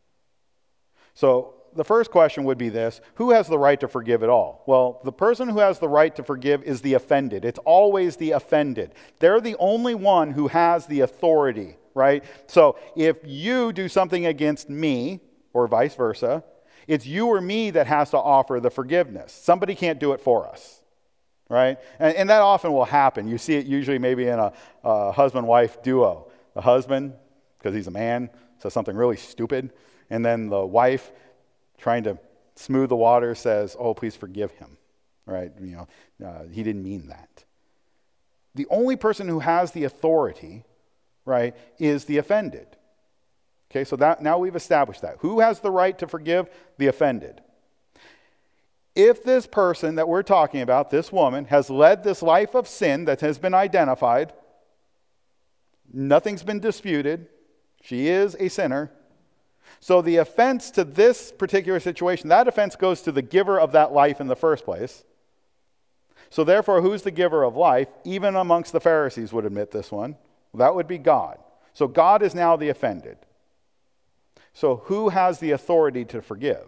So the first question would be this: who has the right to forgive at all? Well, the person who has the right to forgive is the offended. It's always the offended. They're the only one who has the authority, right? So if you do something against me, or vice versa, it's you or me that has to offer the forgiveness. Somebody can't do it for us, right? And, and that often will happen. You see it usually maybe in a, a husband-wife duo. The husband, because he's a man, says something really stupid, and then the wife, trying to smooth the water, says, oh, please forgive him, right? You know, uh, he didn't mean that. The only person who has the authority, right, is the offended. Okay, so that now we've established that. Who has the right to forgive? The offended. If this person that we're talking about, this woman, has led this life of sin that has been identified, nothing's been disputed, she is a sinner. So the offense to this particular situation, that offense goes to the giver of that life in the first place. So therefore, who's the giver of life? Even amongst the Pharisees would admit this one. Well, that would be God. So God is now the offended. So who has the authority to forgive?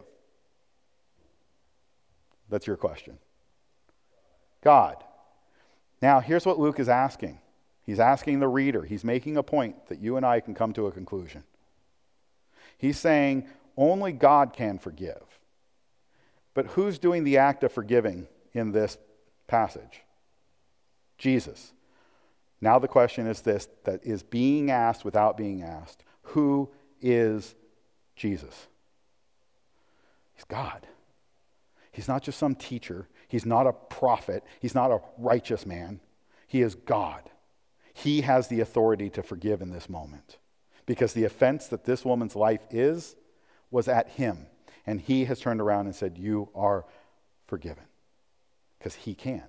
That's your question. God. Now, here's what Luke is asking. He's asking the reader. He's making a point that you and I can come to a conclusion. He's saying only God can forgive. But who's doing the act of forgiving in this passage? Jesus. Now the question is this, that is being asked without being asked. Who is Jesus? He's God. He's not just some teacher. He's not a prophet. He's not a righteous man. He is God. He has the authority to forgive in this moment because the offense that this woman's life is was at him. And he has turned around and said, you are forgiven. Because he can.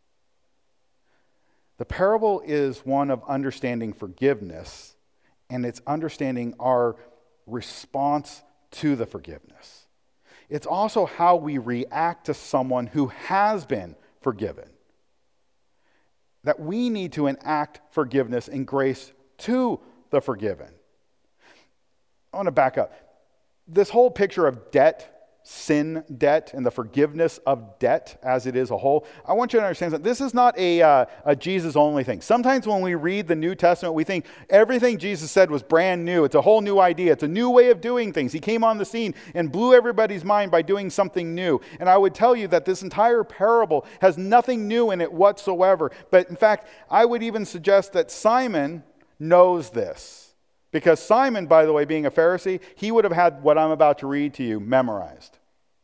The parable is one of understanding forgiveness, and it's understanding our response to the forgiveness. It's also how we react to someone who has been forgiven. That we need to enact forgiveness and grace to the forgiven. I want to back up. This whole picture of debt, sin debt, and the forgiveness of debt as it is a whole, I want you to understand that this is not a, uh, a Jesus-only thing. Sometimes when we read the New Testament, we think everything Jesus said was brand new. It's a whole new idea. It's a new way of doing things. He came on the scene and blew everybody's mind by doing something new. And I would tell you that this entire parable has nothing new in it whatsoever. But in fact, I would even suggest that Simon knows this. Because Simon, by the way, being a Pharisee, he would have had what I'm about to read to you memorized.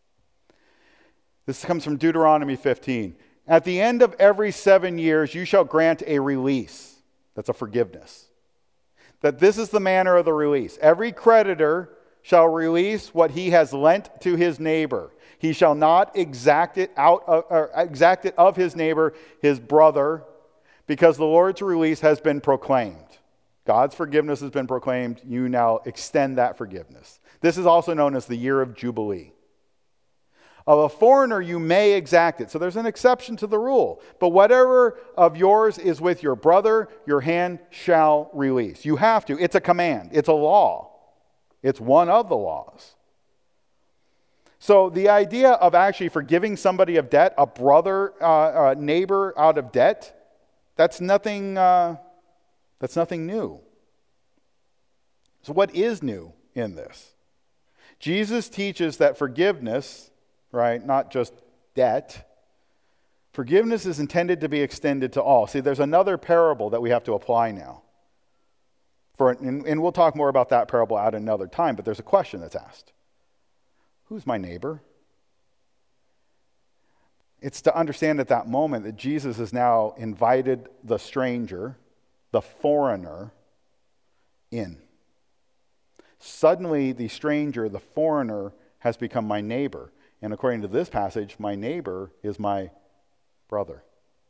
This comes from Deuteronomy fifteen. At the end of every seven years, you shall grant a release. That's a forgiveness. That this is the manner of the release. Every creditor shall release what he has lent to his neighbor. He shall not exact it out of, or exact it of his neighbor, his brother, because the Lord's release has been proclaimed. God's forgiveness has been proclaimed. You now extend that forgiveness. This is also known as the year of Jubilee. Of a foreigner you may exact it. So there's an exception to the rule. But whatever of yours is with your brother, your hand shall release. You have to. It's a command. It's a law. It's one of the laws. So the idea of actually forgiving somebody of debt, a brother, uh, a neighbor out of debt, that's nothing... Uh, That's nothing new. So what is new in this? Jesus teaches that forgiveness, right, not just debt, forgiveness is intended to be extended to all. See, there's another parable that we have to apply now. For, and, and we'll talk more about that parable at another time, but there's a question that's asked. Who's my neighbor? It's to understand at that moment that Jesus has now invited the stranger, the foreigner, in. Suddenly, the stranger, the foreigner, has become my neighbor. And according to this passage, my neighbor is my brother.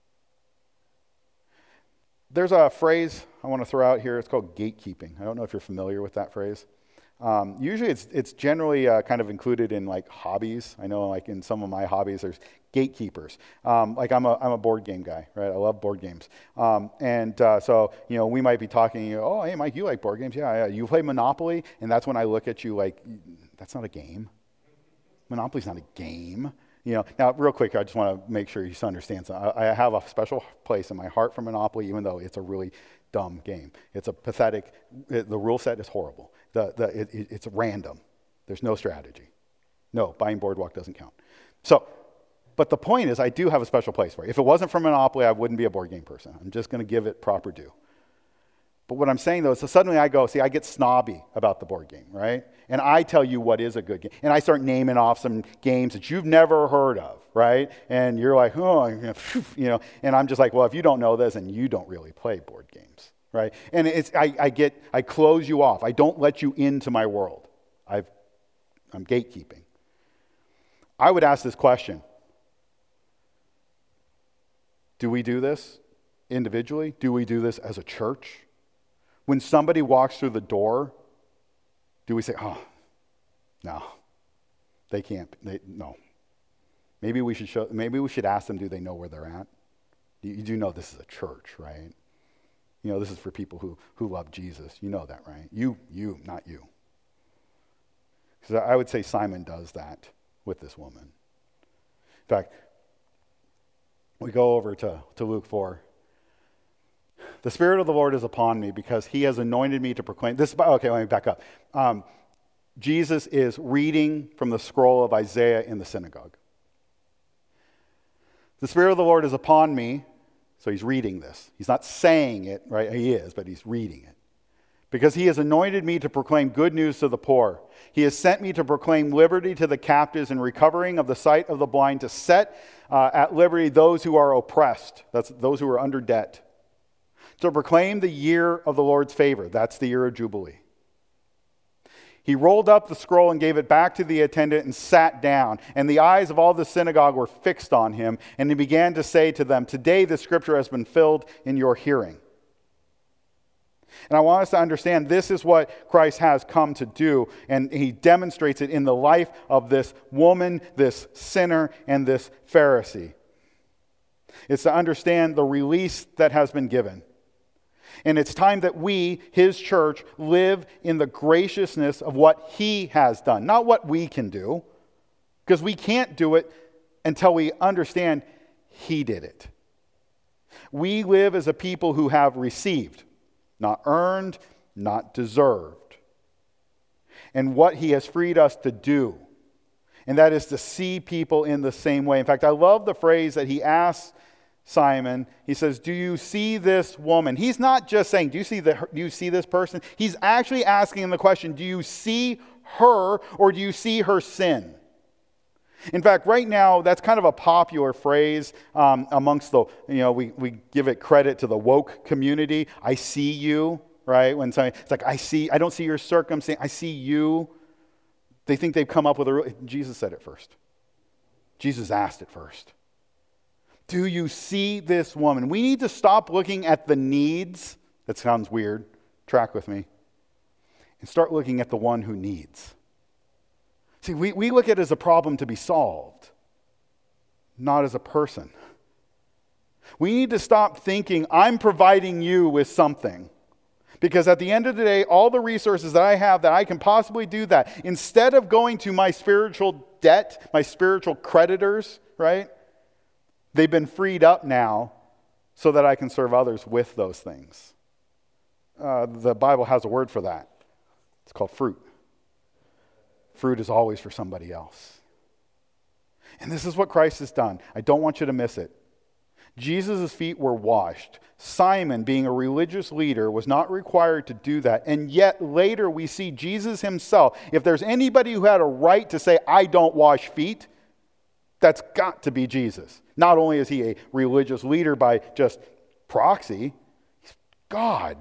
There's a phrase I want to throw out here. It's called gatekeeping. I don't know if you're familiar with that phrase. Um, usually it's it's generally uh, kind of included in like hobbies. I know like in some of my hobbies there's gatekeepers. Um, like I'm a I'm a board game guy, right? I love board games. Um, and uh, so, you know, we might be talking, you know, oh, hey, Mike, you like board games? Yeah, yeah. You play Monopoly? And that's when I look at you like, that's not a game. Monopoly's not a game. You know, now, real quick, I just want to make sure you understand something. I, I have a special place in my heart for Monopoly, even though it's a really dumb game. It's a pathetic, it, the rule set is horrible. The, the, it, it, it's random. There's no strategy. No, buying Boardwalk doesn't count. So, but the point is, I do have a special place for it. If it wasn't for Monopoly, I wouldn't be a board game person. I'm just going to give it proper due. But what I'm saying, though, is so suddenly I go, see, I get snobby about the board game, right? And I tell you what is a good game. And I start naming off some games that you've never heard of, right? And you're like, oh, you know, and I'm just like, well, if you don't know this, then you don't really play board games, right? And it's, I, I get, I close you off. I don't let you into my world. I've, I'm gatekeeping. I would ask this question. Do we do this individually? Do we do this as a church? When somebody walks through the door, do we say, oh, no, they can't, they, no. Maybe we should show, maybe we should ask them, do they know where they're at? You, you do know this is a church, right? You know, this is for people who, who love Jesus. You know that, right? You, you, not you. Because I would say Simon does that with this woman. In fact, we go over to, to Luke four. The Spirit of the Lord is upon me because he has anointed me to proclaim. This. Okay, let me back up. Um, Jesus is reading from the scroll of Isaiah in the synagogue. The Spirit of the Lord is upon me, so he's reading this. He's not saying it, right? He is, but he's reading it. Because he has anointed me to proclaim good news to the poor. He has sent me to proclaim liberty to the captives and recovering of the sight of the blind, to set uh, at liberty those who are oppressed. That's those who are under debt. To proclaim the year of the Lord's favor. That's the year of Jubilee. He rolled up the scroll and gave it back to the attendant and sat down. And the eyes of all the synagogue were fixed on him. And he began to say to them, "Today the scripture has been filled in your hearing." And I want us to understand this is what Christ has come to do. And he demonstrates it in the life of this woman, this sinner, and this Pharisee. It's to understand the release that has been given. And it's time that we, his church, live in the graciousness of what he has done. Not what we can do, because we can't do it until we understand he did it. We live as a people who have received, not earned, not deserved. And what he has freed us to do. And that is to see people in the same way. In fact, I love the phrase that he asks Simon. He says, "Do you see this woman?" He's not just saying, do you see the, do you see this person? He's actually asking the question, do you see her or do you see her sin? In fact, right now, that's kind of a popular phrase um, amongst the, you know, we, we give it credit to the woke community. I see you, right? When somebody, it's like, I see, I don't see your circumstance, I see you. They think they've come up with a, Jesus said it first. Jesus asked it first. Do you see this woman? We need to stop looking at the needs. That sounds weird. Track with me. And start looking at the one who needs. See, we, we look at it as a problem to be solved, not as a person. We need to stop thinking, I'm providing you with something. Because at the end of the day, all the resources that I have that I can possibly do that, instead of going to my spiritual debt, my spiritual creditors, right? They've been freed up now so that I can serve others with those things. Uh, the Bible has a word for that. It's called fruit. Fruit is always for somebody else. And this is what Christ has done. I don't want you to miss it. Jesus' feet were washed. Simon, being a religious leader, was not required to do that. And yet later we see Jesus himself. If there's anybody who had a right to say, I don't wash feet, that's got to be Jesus. Not only is he a religious leader by just proxy, he's God.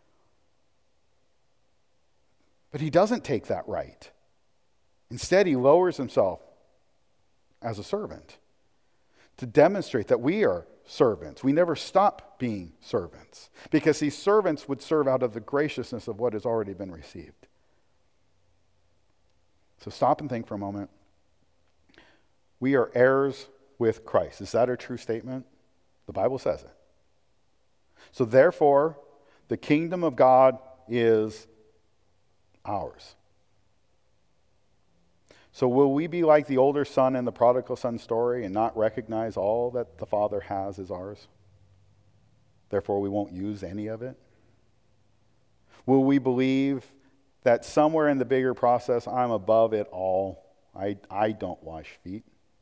But he doesn't take that right. Instead, he lowers himself as a servant to demonstrate that we are servants. We never stop being servants because these servants would serve out of the graciousness of what has already been received. So stop and think for a moment. We are heirs with Christ. Is that a true statement? The Bible says it. So therefore, the kingdom of God is ours. So will we be like the older son in the prodigal son story and not recognize all that the Father has is ours? Therefore, we won't use any of it? Will we believe that somewhere in the bigger process, I'm above it all? I, I don't wash feet.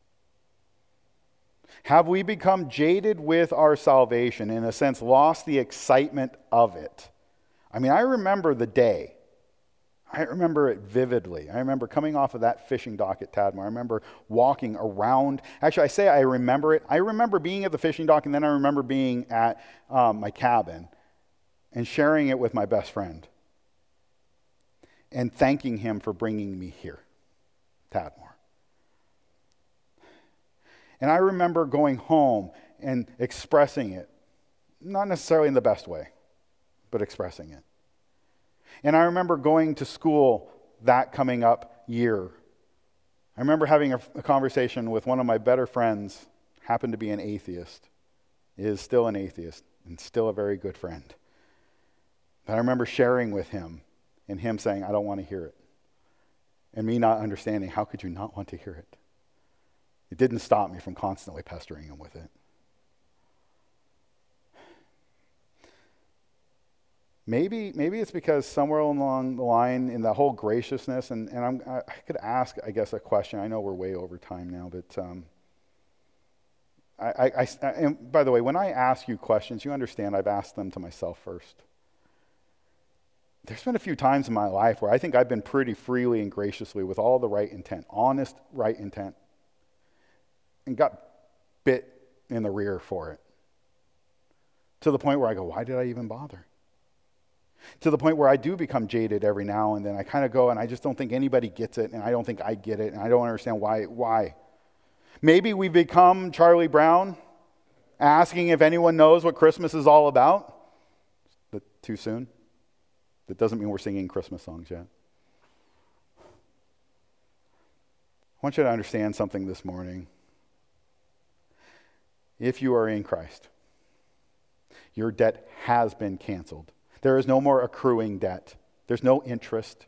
Have we become jaded with our salvation, in a sense, lost the excitement of it? I mean, I remember the day. I remember it vividly. I remember coming off of that fishing dock at Tadmor. I remember walking around. Actually, I say I remember it. I remember being at the fishing dock, and then I remember being at um, my cabin and sharing it with my best friend and thanking him for bringing me here, Tadmor. And I remember going home and expressing it, not necessarily in the best way, but expressing it. And I remember going to school that coming up year. I remember having a, a conversation with one of my better friends, happened to be an atheist, is still an atheist, and still a very good friend. But I remember sharing with him, and him saying, I don't want to hear it. And me not understanding, how could you not want to hear it? It didn't stop me from constantly pestering him with it. Maybe maybe it's because somewhere along the line in the whole graciousness, and, and I'm, I could ask, I guess, a question. I know we're way over time now, but um, I, I, I, and by the way, when I ask you questions, you understand I've asked them to myself first. There's been a few times in my life where I think I've been pretty freely and graciously with all the right intent, honest, right intent, and got bit in the rear for it. To the point where I go, why did I even bother? To the point where I do become jaded every now and then. I kind of go and I just don't think anybody gets it, and I don't think I get it, and I don't understand why. Why? Maybe we become Charlie Brown, asking if anyone knows what Christmas is all about. But too soon? That doesn't mean we're singing Christmas songs yet. I want you to understand something this morning. If you are in Christ, your debt has been canceled. There is no more accruing debt. There's no interest.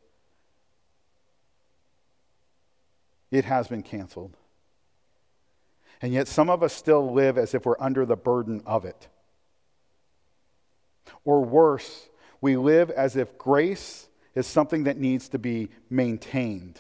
It has been canceled. And yet some of us still live as if we're under the burden of it. Or worse, we live as if grace is something that needs to be maintained,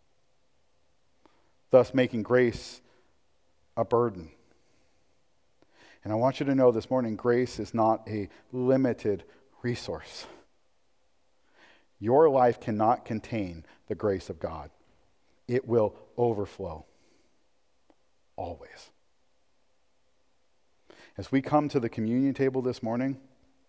thus making grace a burden. And I want you to know this morning, grace is not a limited resource. Your life cannot contain the grace of God. It will overflow. Always. As we come to the communion table this morning,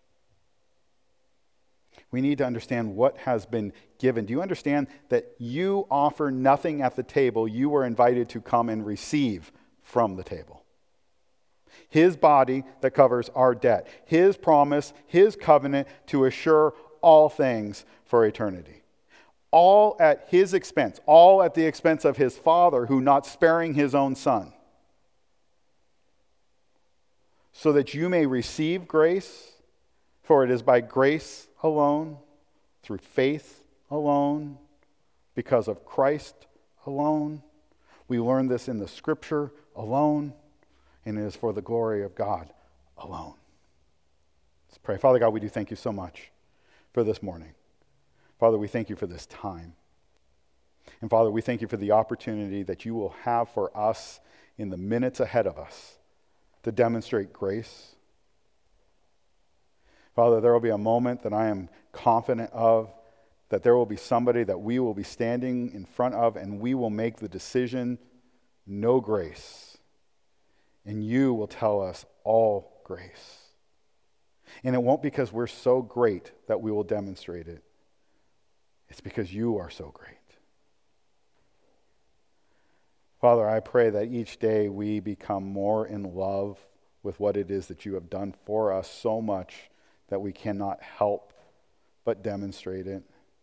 we need to understand what has been given. Do you understand that you offer nothing at the table? You were invited to come and receive from the table. His body that covers our debt. His promise, his covenant to assure all things for eternity. All at his expense. All at the expense of his Father, who not sparing his own Son. So that you may receive grace, for it is by grace alone, through faith alone, because of Christ alone. We learn this in the Scripture alone, and it is for the glory of God alone. Let's pray. Father God, we do thank you so much for this morning. Father, we thank you for this time. And Father, we thank you for the opportunity that you will have for us in the minutes ahead of us to demonstrate grace. Father, there will be a moment that I am confident of, that there will be somebody that we will be standing in front of, and we will make the decision, no grace. And you will tell us all grace. And it won't because we're so great that we will demonstrate it. It's because you are so great. Father, I pray that each day we become more in love with what it is that you have done for us so much that we cannot help but demonstrate it.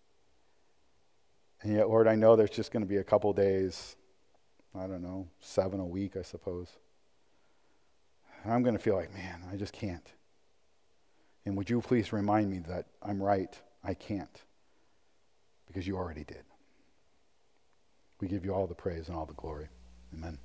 And yet, Lord, I know there's just going to be a couple days, I don't know, seven a week, I suppose. And I'm going to feel like, man, I just can't. And would you please remind me that I'm right, I can't, because you already did. We give you all the praise and all the glory. Amen.